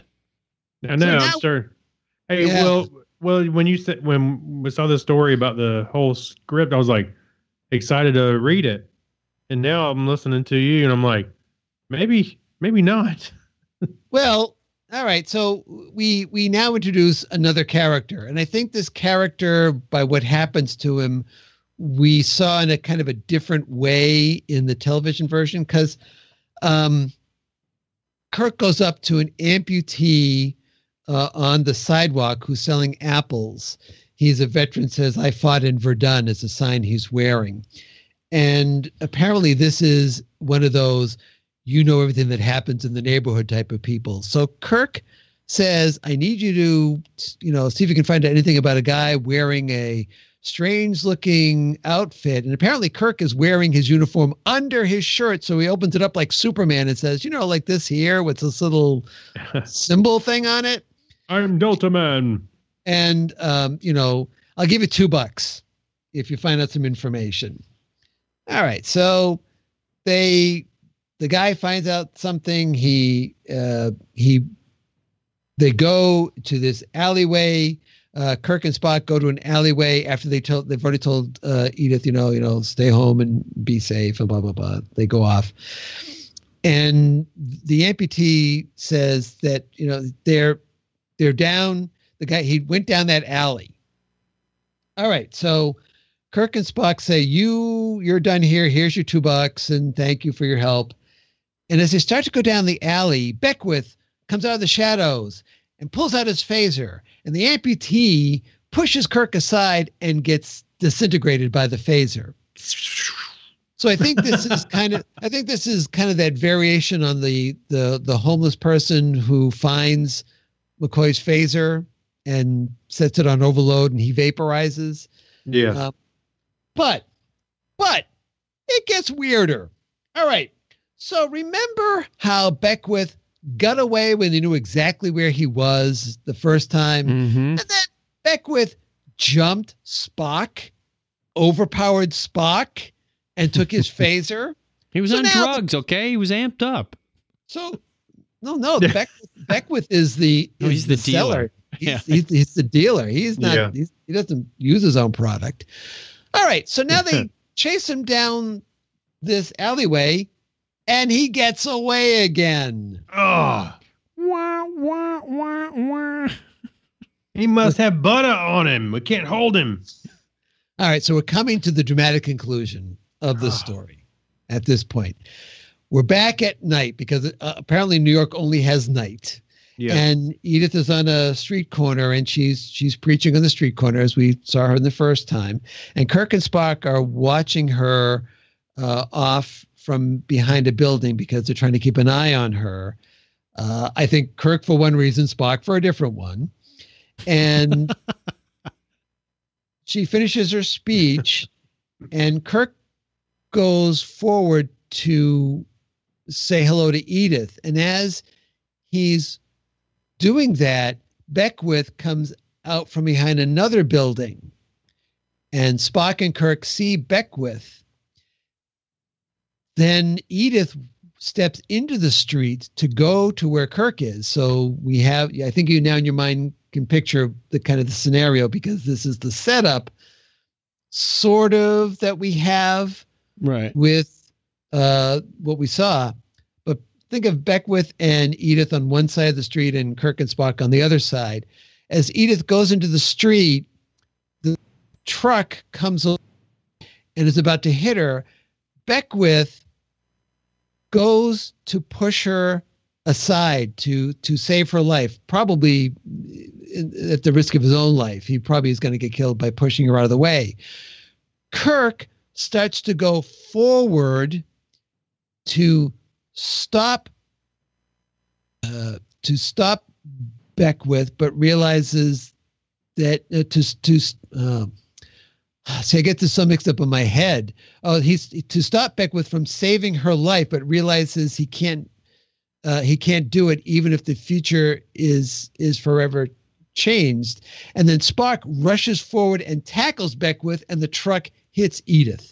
I know. So now- I'm sure. Hey, Yeah. well, well, when you said when we saw this story about the whole script, I was like excited to read it, and now I'm listening to you, and I'm like, maybe, maybe not. Well, all right. So we we now introduce another character, and I think this character, by what happens to him, we saw in a kind of a different way in the television version, because um, Kirk goes up to an amputee uh, on the sidewalk who's selling apples. He's a veteran, says, "I fought in Verdun," as a sign he's wearing. And apparently this is one of those, you know everything that happens in the neighborhood type of people. So Kirk says, I need you to, you know, see if you can find out anything about a guy wearing a strange looking outfit. And apparently Kirk is wearing his uniform under his shirt. So he opens it up like Superman and says, you know, like this here with this little symbol thing on it. I'm Delta Man. And, um, you know, I'll give you two bucks if you find out some information. All right. So they, the guy finds out something. He, uh, he, they go to this alleyway. Uh, Kirk and Spock go to an alleyway after they told, they've already told, uh, Edith, you know, you know, stay home and be safe and blah, blah, blah. They go off. And the amputee says that, you know, they're, they're down. The guy, he went down that alley. All right. So Kirk and Spock say, you, you're done here. Here's your two bucks and thank you for your help. And as they start to go down the alley, Beckwith comes out of the shadows and pulls out his phaser. And the amputee pushes Kirk aside and gets disintegrated by the phaser. So I think this is kind of, I think this is kind of that variation on the, the, the homeless person who finds McCoy's phaser and sets it on overload and he vaporizes. Yeah. Uh, but, but it gets weirder. All right. So remember how Beckwith got away when he knew exactly where he was the first time? Mm-hmm. And then Beckwith jumped Spock, overpowered Spock, and took his phaser. He was So on now- drugs, okay? He was amped up. So, no, no, Beckwith, Beckwith is the, No, is he's the dealer. seller. He's, Yeah. he's, he's the dealer. He's not, Yeah. he's, he doesn't use his own product. All right. So now they chase him down this alleyway and he gets away again. Oh, Wah, wah, wah, wah. he must have butter on him. We can't hold him. All right. So we're coming to the dramatic conclusion of the Ah. story at this point. We're back at night because uh, apparently New York only has night. Yeah. And Edith is on a street corner and she's she's preaching on the street corner as we saw her in the first time. And Kirk and Spock are watching her uh, off from behind a building because they're trying to keep an eye on her. Uh, I think Kirk for one reason, Spock for a different one. And she finishes her speech and Kirk goes forward to say hello to Edith. And as he's doing that, Beckwith comes out from behind another building and Spock and Kirk see Beckwith. Then Edith steps into the street to go to where Kirk is. So we have, I think you now in your mind can picture the kind of the scenario because this is the setup sort of that we have Right. with uh, what we saw. But think of Beckwith and Edith on one side of the street and Kirk and Spock on the other side. As Edith goes into the street, the truck comes along and is about to hit her. Beckwith goes to push her aside to to save her life, probably at the risk of his own life. He probably is going to get killed by pushing her out of the way. Kirk starts to go forward to stop uh, to stop Beckwith, but realizes that uh, to to uh, see, I get this so mixed up in my head. Oh, he's to stop Beckwith from saving her life, but realizes he can't uh, he can't do it, even if the future is is forever changed. And then Spock rushes forward and tackles Beckwith, and the truck hits Edith.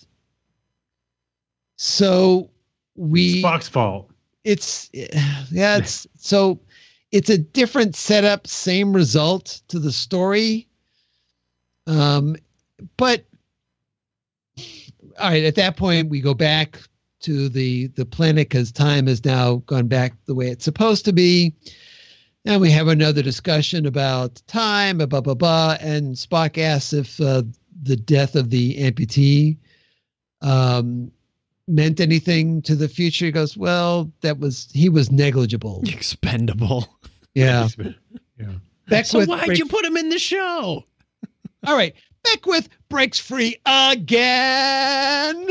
So we Spock's fault. It's yeah, it's so it's a different setup, same result to the story. Um, but all right, at that point we go back to the the planet because time has now gone back the way it's supposed to be. And we have another discussion about time, blah, blah, blah, blah. And Spock asks if uh, the death of the amputee um, meant anything to the future. He goes, well, that was, he was negligible. Expendable. Yeah. Yeah. Beckwith So why'd breaks, you put him in the show? all right. Beckwith breaks free again.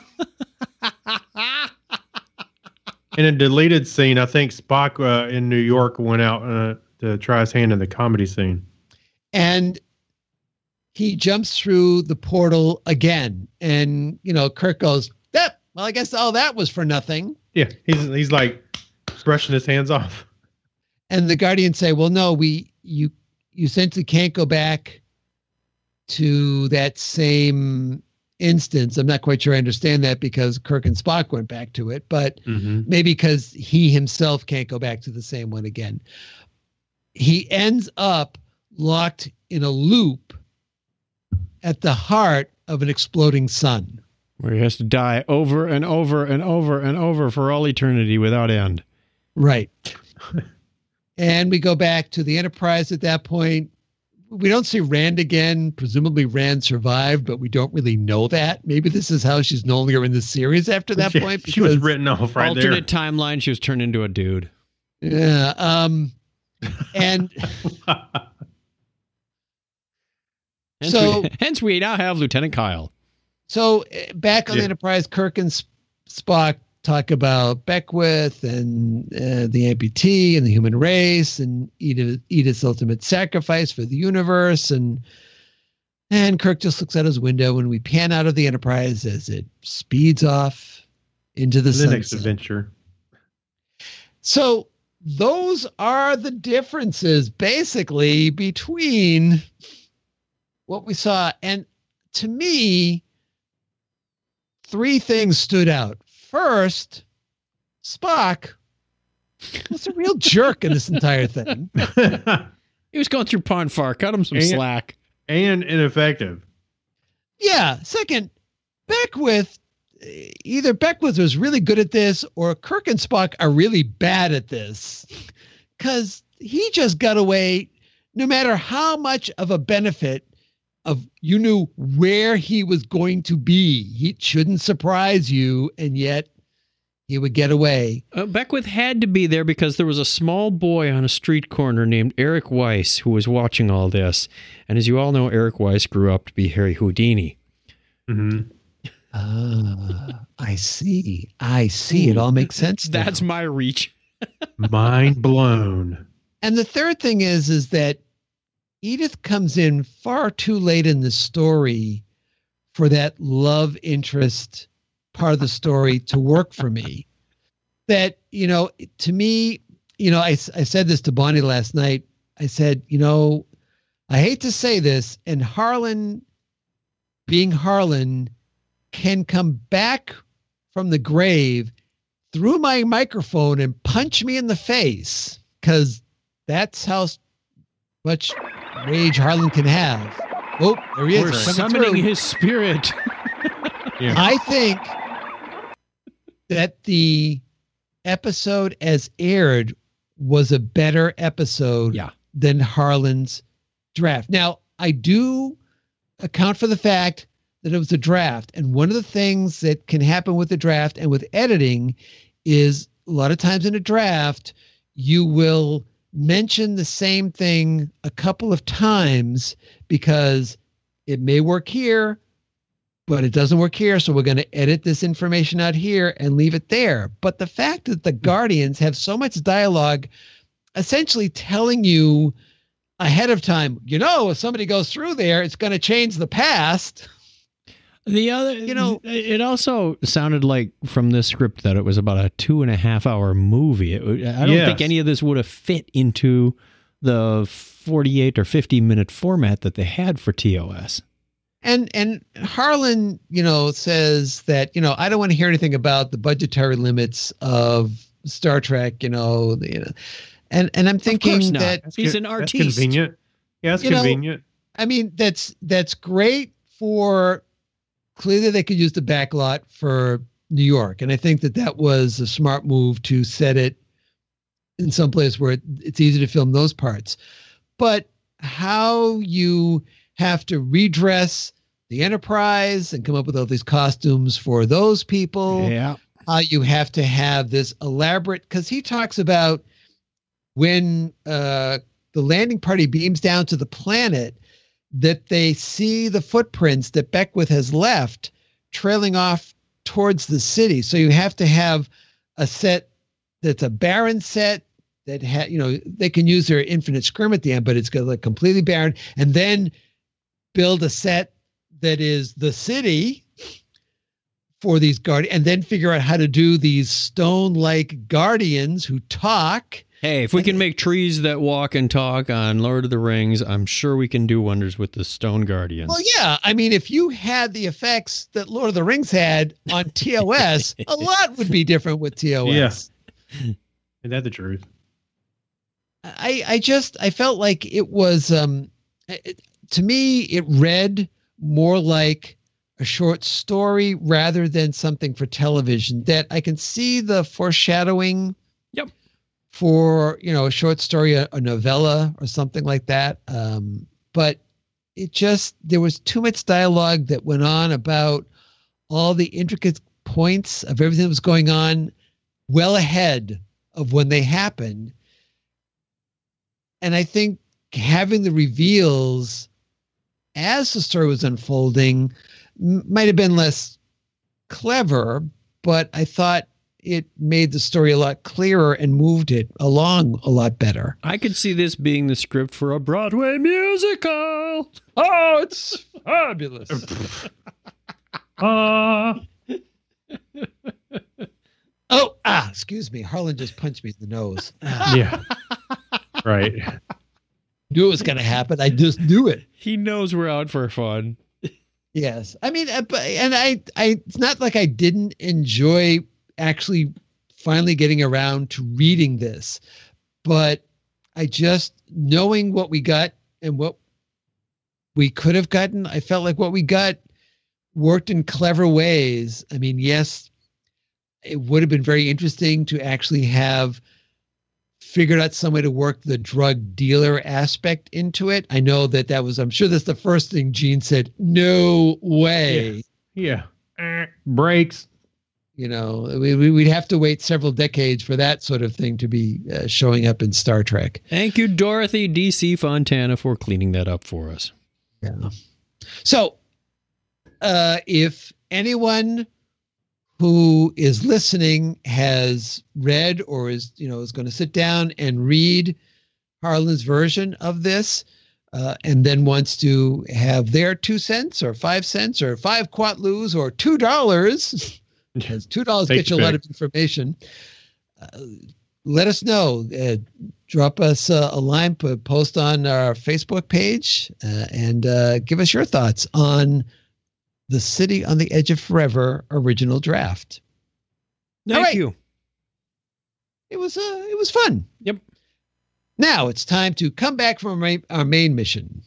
In a deleted scene, I think Spock uh, in New York went out uh, to try his hand in the comedy scene. And he jumps through the portal again. And, you know, Kirk goes, yep, well, I guess all that was for nothing. Yeah, he's he's like brushing his hands off. And the Guardians say, well, no, we you you essentially can't go back to that same instance. I'm not quite sure I understand that because Kirk and Spock went back to it, but Mm-hmm. maybe because he himself can't go back to the same one again. He ends up locked in a loop at the heart of an exploding sun. Where he has to die over and over and over and over for all eternity without end. Right. And we go back to the Enterprise at that point. We don't see Rand again. Presumably Rand survived, but we don't really know that. Maybe this is how she's no longer in the series after that She- point. she was because- written off right Alternate timeline, she was turned into a dude. Yeah. Um, and there. Hence, So- we, hence we now have Lieutenant Kyle. so uh, back on Yeah. the Enterprise, Kirk and S- Spock talk about Beckwith and uh, the amputee and the human race and Edith, Edith's ultimate sacrifice for the universe. And and Kirk just looks out his window and we pan out of the Enterprise as it speeds off into the, the next sunset. adventure. So those are the differences basically between what we saw. And to me, three things stood out. First, Spock was a real jerk in this entire thing. He was going through Pon Far. Cut him some And- slack. And ineffective. Yeah. Second, Beckwith, either Beckwith was really good at this or Kirk and Spock are really bad at this because he just got away no matter how much of a benefit of you knew where he was going to be. He shouldn't surprise you, and yet he would get away. Uh, Beckwith had to be there because there was a small boy on a street corner named Eric Weiss who was watching all this. And as you all know, Eric Weiss grew up to be Harry Houdini. Mm-hmm. Ah, I see. I see. It all makes sense now. That's my reach. Mind blown. And the third thing is, is that Edith comes in far too late in the story for that love interest part of the story to work for me. That, you know, to me, you know, I, I said this to Bonnie last night. I said, you know, I hate to say this, and Harlan, being Harlan, can come back from the grave through my microphone and punch me in the face, because that's how much rage Harlan can have. Oh, there he is. We're coming summoning through. his spirit. Yeah. I think that the episode as aired was a better episode Yeah. than Harlan's draft. Now, I do account for the fact that it was a draft. And one of the things that can happen with the draft and with editing is a lot of times in a draft, you will mention the same thing a couple of times because it may work here, but it doesn't work here. So we're going to edit this information out here and leave it there. But the fact that the Guardians have so much dialogue essentially telling you ahead of time, you know, if somebody goes through there, it's going to change the past. The other, You know- it also sounded like from this script that it was about a two and a half hour movie. It, I don't Yes. think any of this would have fit into the forty-eight or fifty minute format that they had for T O S. And and Harlan, you know, says that, you know, I don't want to hear anything about the budgetary limits of Star Trek, you know, the, you know and and I'm Of thinking course not. that He's an That's artiste. convenient. Yeah, that's You know, convenient. I mean, that's that's great for clearly they could use the backlot for New York. And I think that that was a smart move to set it in some place where it, it's easy to film those parts. But how you have to redress the Enterprise and come up with all these costumes for those people. Yeah. Uh, you have to have this elaborate, because he talks about when uh, the landing party beams down to the planet, that they see the footprints that Beckwith has left trailing off towards the city. So you have to have a set that's a barren set that ha- you know, they can use their infinite scrim at the end, but it's got like completely barren, and then build a set that is the city for these guardians, and then figure out how to do these stone-like guardians who talk. Hey, if we can make trees that walk and talk on Lord of the Rings, I'm sure we can do wonders with the Stone Guardians. Well, yeah. I mean, if you had the effects that Lord of the Rings had on T O S, a lot would be different with T O S. Yeah. Isn't that the truth? I, I just, I felt like it was, um, it, to me, it read more like a short story rather than something for television, that I can see the foreshadowing. Yep. For, you know, a short story, a, a novella or something like that. Um, but it just, there was too much dialogue that went on about all the intricate points of everything that was going on well ahead of when they happened. And I think having the reveals as the story was unfolding m- might have been less clever, but I thought it made the story a lot clearer and moved it along a lot better. I could see this being the script for a Broadway musical. Oh, it's fabulous. Uh, Oh, ah, excuse me. Harlan just punched me in the nose. Ah, yeah. Right. knew it was going to happen. I just knew it. He knows we're out for fun. Yes. I mean, uh, but- and I, I, it's not like I didn't enjoy actually finally getting around to reading this, but I just, knowing what we got and what we could have gotten, I felt like what we got worked in clever ways. I mean, yes, it would have been very interesting to actually have figured out some way to work the drug dealer aspect into it. I know that that was, I'm sure that's the first thing Gene said, no way. Yeah. Eh, breaks. You know, we, we- we'd have to wait several decades for that sort of thing to be uh, showing up in Star Trek. Thank you, Dorothy D C Fontana, for cleaning that up for us. Yeah. So, uh, if anyone who is listening has read or is, you know, is going to sit down and read Harlan's version of this, uh, and then wants to have their two cents or five cents or five quatlus or two dollars, because two dollars Take gets you your a lot pick. of information. Uh, let us know. Uh, drop us uh, a line, put, post on our Facebook page, uh, and uh, give us your thoughts on the City on the Edge of Forever original draft. Thank All right. you. It was uh, it was fun. Yep. Now it's time to come back from our main, our main mission.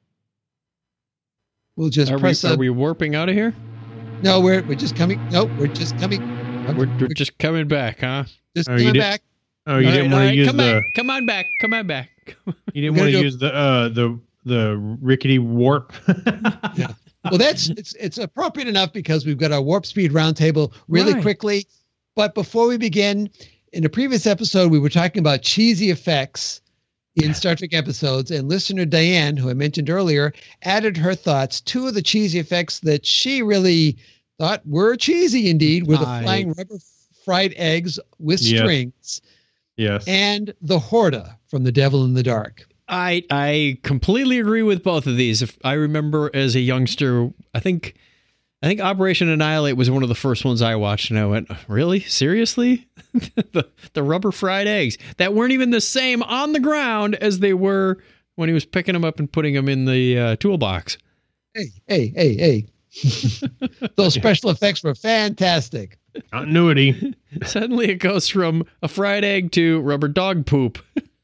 We'll just Are we, press. are a, we warping out of here? no, we're we're just coming. No, we're just coming. We're, we're just coming back, huh? just Oh, you coming did- back. Oh, you All didn't right, all want to right, use come the back. Come on back. Come on back. you didn't We're want to gonna go- use the uh the the rickety warp. Well, that's it's it's appropriate enough because we've got our warp speed roundtable really Right. quickly. But before we begin, in a previous episode, we were talking about cheesy effects in Star Trek episodes, and listener Diane, who I mentioned earlier, added her thoughts. Two of the cheesy effects that she really thought were cheesy indeed were the I- flying rubber fried eggs with Yes. strings Yes. and the Horta from The Devil in the Dark. I I completely agree with both of these. If I remember as a youngster, I think I think Operation Annihilate was one of the first ones I watched, and I went, really? Seriously? the, the rubber fried eggs that weren't even the same on the ground as they were when he was picking them up and putting them in the uh, toolbox. Hey, hey, hey, hey. Those special effects were fantastic. Continuity. Suddenly it goes from a fried egg to rubber dog poop.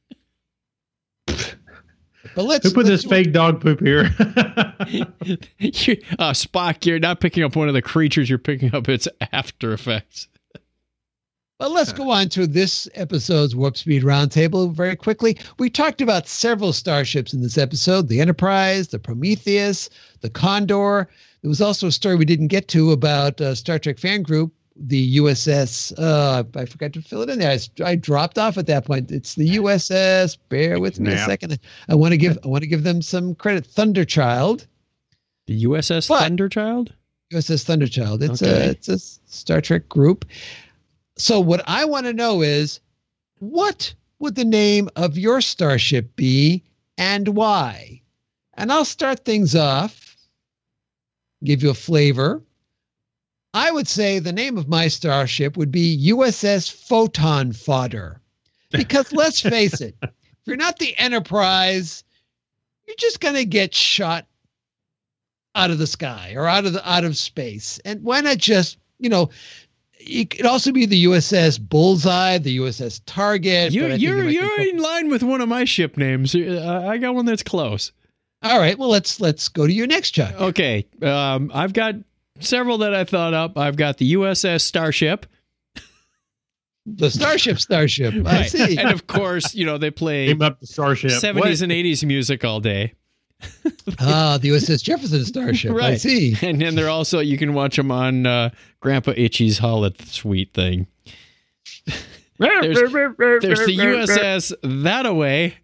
But let's, Who put let's this fake dog poop here? you, uh, Spock, you're not picking up one of the creatures, you're picking up its after effects. But let's go on to this episode's Warp Speed Roundtable very quickly. We talked about several starships in this episode, the Enterprise, the Prometheus, the Condor. There was also a story we didn't get to about uh, Star Trek fan group, the U S S. Uh, I forgot to fill it in there. I, I dropped off at that point. It's the U S S. Bear with me Snap. a second. I want to give I want to give them some credit. Thunderchild. The U S S But- Thunderchild? U S S Thunderchild. It's Okay. a it's a Star Trek group. So what I want to know is, what would the name of your starship be and why? And I'll start things off, give you a flavor. I would say the name of my starship would be U S S Photon Fodder. Because let's face it, if you're not the Enterprise, you're just going to get shot out of the sky or out of the out of space. And why not just, you know, it could also be the U S S Bullseye, the U S S Target. You, but I think you're it might you're be- in line with one of my ship names. Uh, I got one that's close. All right. Well, let's let's go to your next, Chuck. Okay, um, I've got several that I thought up. I've got the U S S Starship. The Starship Starship. I Right. see. And of course, you know, they play Came up the starship. seventies What? and eighties music all day. Ah, the U S S Jefferson Starship. I Right. see. And then they're also, you can watch them on uh, Grandpa Itchy's Holoth Suite thing. There's, there's the U S S That-A-Way.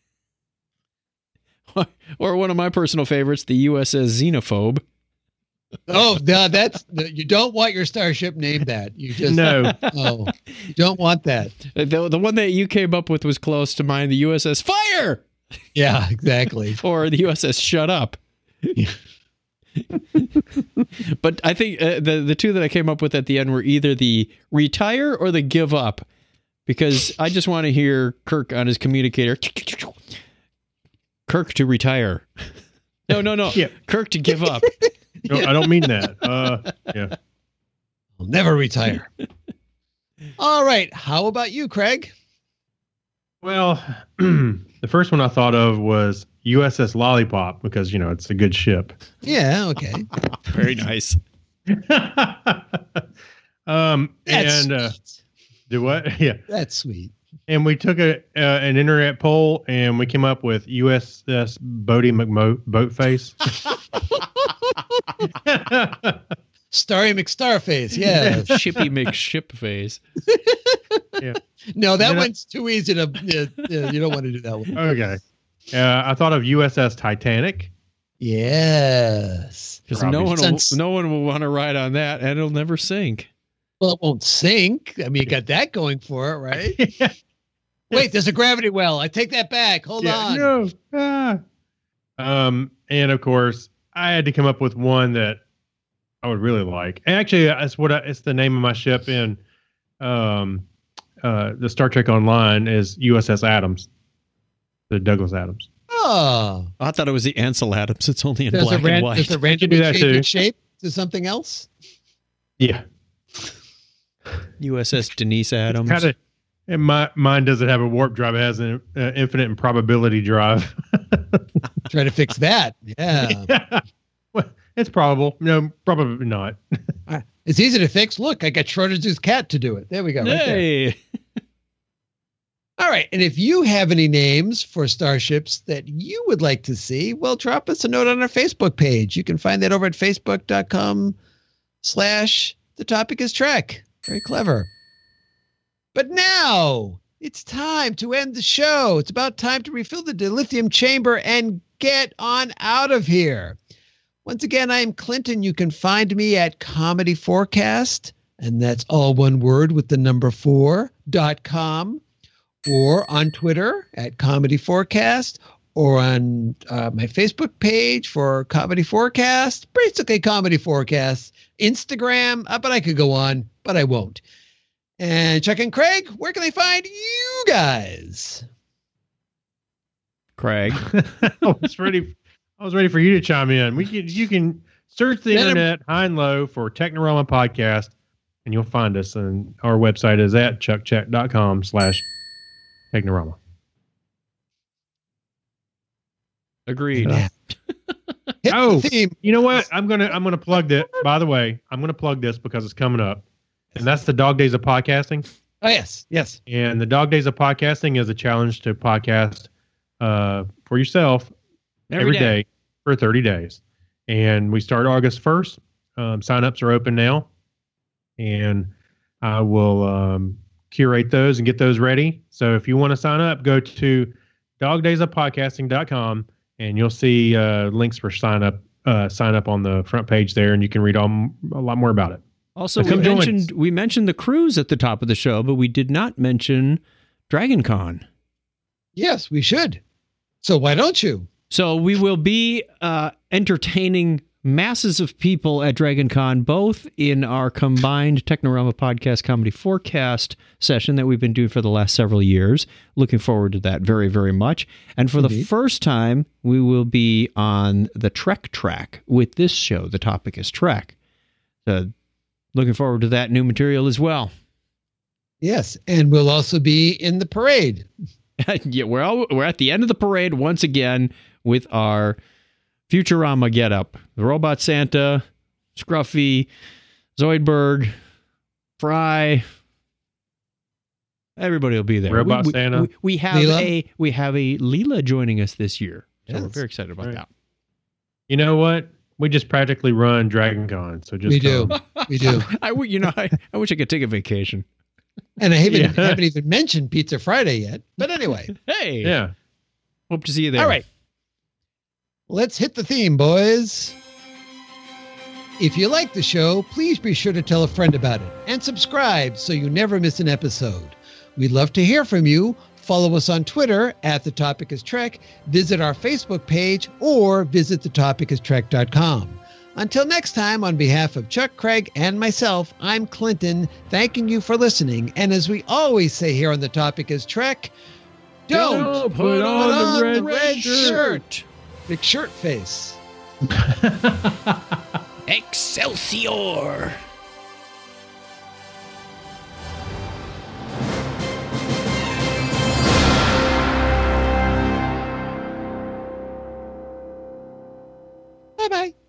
Or one of my personal favorites, the U S S Xenophobe. Oh, no, that's you don't want your starship named that. You just No. Oh, you don't want that. The, the one that you came up with was close to mine, the U S S Fire! Yeah, exactly. Or the U S S Shut Up. But I think uh, the the two that I came up with at the end were either the Retire or the Give Up, because I just want to hear Kirk on his communicator. Kirk to retire. No, no, no. Yeah. Kirk to give up. No, I don't mean that. Uh, yeah. I'll never retire. All right. How about you, Craig? Well, the first one I thought of was U S S Lollipop because, you know, it's a good ship. Yeah, okay. Very nice. um, That's and uh, sweet. do what? Yeah. That's sweet. And we took a uh, an internet poll and we came up with U S S Bodie McMo- Boatface. Starry McStarface. Yeah. Shippy McShip phase. Yeah. No, that Then I- one's too easy to. Uh, uh, you don't want to do that one. Okay. Uh, I thought of U S S Titanic. Yes. Because no one, will, Since- no one will want to ride on that, and it'll never sink. Well, it won't sink. I mean, you got that going for it, right? Wait, there's a gravity well. I take that back. Hold Yeah, on. No. Ah. Um, and of course, I had to come up with one that I would really like. And actually, that's what I, it's the name of my ship in um, uh, the Star Trek Online is U S S Adams, the Douglas Adams. Oh, I thought it was the Ansel Adams. It's only in there's a, black ran- and white. there's a You random can do that change in too. shape to something else. Yeah, U S S Denise Adams. kind of. And my mine doesn't have a warp drive; it has an uh, infinite improbability drive. Try to fix that. Yeah. Well, it's probable. No, probably not. Uh, It's easy to fix. Look, I got Schrodinger's cat to do it. There we go. Right there. Hey. All right. And if you have any names for starships that you would like to see, well, drop us a note on our Facebook page. You can find that over at facebook.com slash the topic is Trek. Very clever. But now it's time to end the show. It's about time to refill the dilithium chamber and get on out of here. Once again, I am Clinton. You can find me at Comedy Forecast, and that's all one word with the number four dot com, or on Twitter at Comedy Forecast, or on uh, my Facebook page for Comedy Forecast, basically Comedy Forecast, Instagram, uh, but I could go on, but I won't. And Chuck and Craig, where can they find you guys? Craig. I was ready. I was ready for you to chime in. We can, you can search the internet high and low for Technorama Podcast, and you'll find us. And our website is at chuckcheck.com slash Technorama. Agreed. Yeah. Hit Oh, the theme. you know what? I'm gonna I'm gonna plug that. By the way, I'm gonna plug this because it's coming up, and that's the Dog Days of Podcasting. Oh, yes, yes. And the Dog Days of Podcasting is a challenge to podcast uh, for yourself Every, every day. day for thirty days. And we start August first. Um, signups are open now. And I will um, curate those and get those ready. So if you want to sign up, go to dog days of podcasting dot com and you'll see uh, links for sign up, uh, sign up on the front page there, and you can read all, a lot more about it. Also, So we come join mentioned us. we mentioned the cruise at the top of the show, but we did not mention Dragon Con. Yes, we should. So why don't you? So we will be uh, entertaining masses of people at Dragon Con, both in our combined Technorama Podcast Comedy Forecast session that we've been doing for the last several years. Looking forward to that very, very much. And for Indeed. the first time, we will be on the Trek track with this show. The topic is Trek. Uh, looking forward to that new material as well. Yes, and we'll also be in the parade. Yeah, we're all, we're at the end of the parade once again with our Futurama getup. The Robot Santa, Scruffy, Zoidberg, Fry. Everybody will be there. Robot we, we, Santa. We, we have Leela? a we have a Leela joining us this year. So Yes. we're very excited about Right. that. You know what? We just practically run Dragon Con. So just We do. come. We do. I w- you know I, I wish I could take a vacation. And I haven't, Yeah. haven't even mentioned Pizza Friday yet. But anyway, Hey, Yeah. hope to see you there. all right. Let's hit the theme, boys. If you like the show, please be sure to tell a friend about it and subscribe so you never miss an episode. We'd love to hear from you. Follow us on Twitter at The Topic is Trek, visit our Facebook page, or visit the topic is trek dot com. Until next time, on behalf of Chuck, Craig, and myself, I'm Clinton, thanking you for listening. And as we always say here on The Topic is Trek, don't, Don't put, put on, on the the red, red shirt. shirt. Big shirt face. Excelsior! Bye-bye.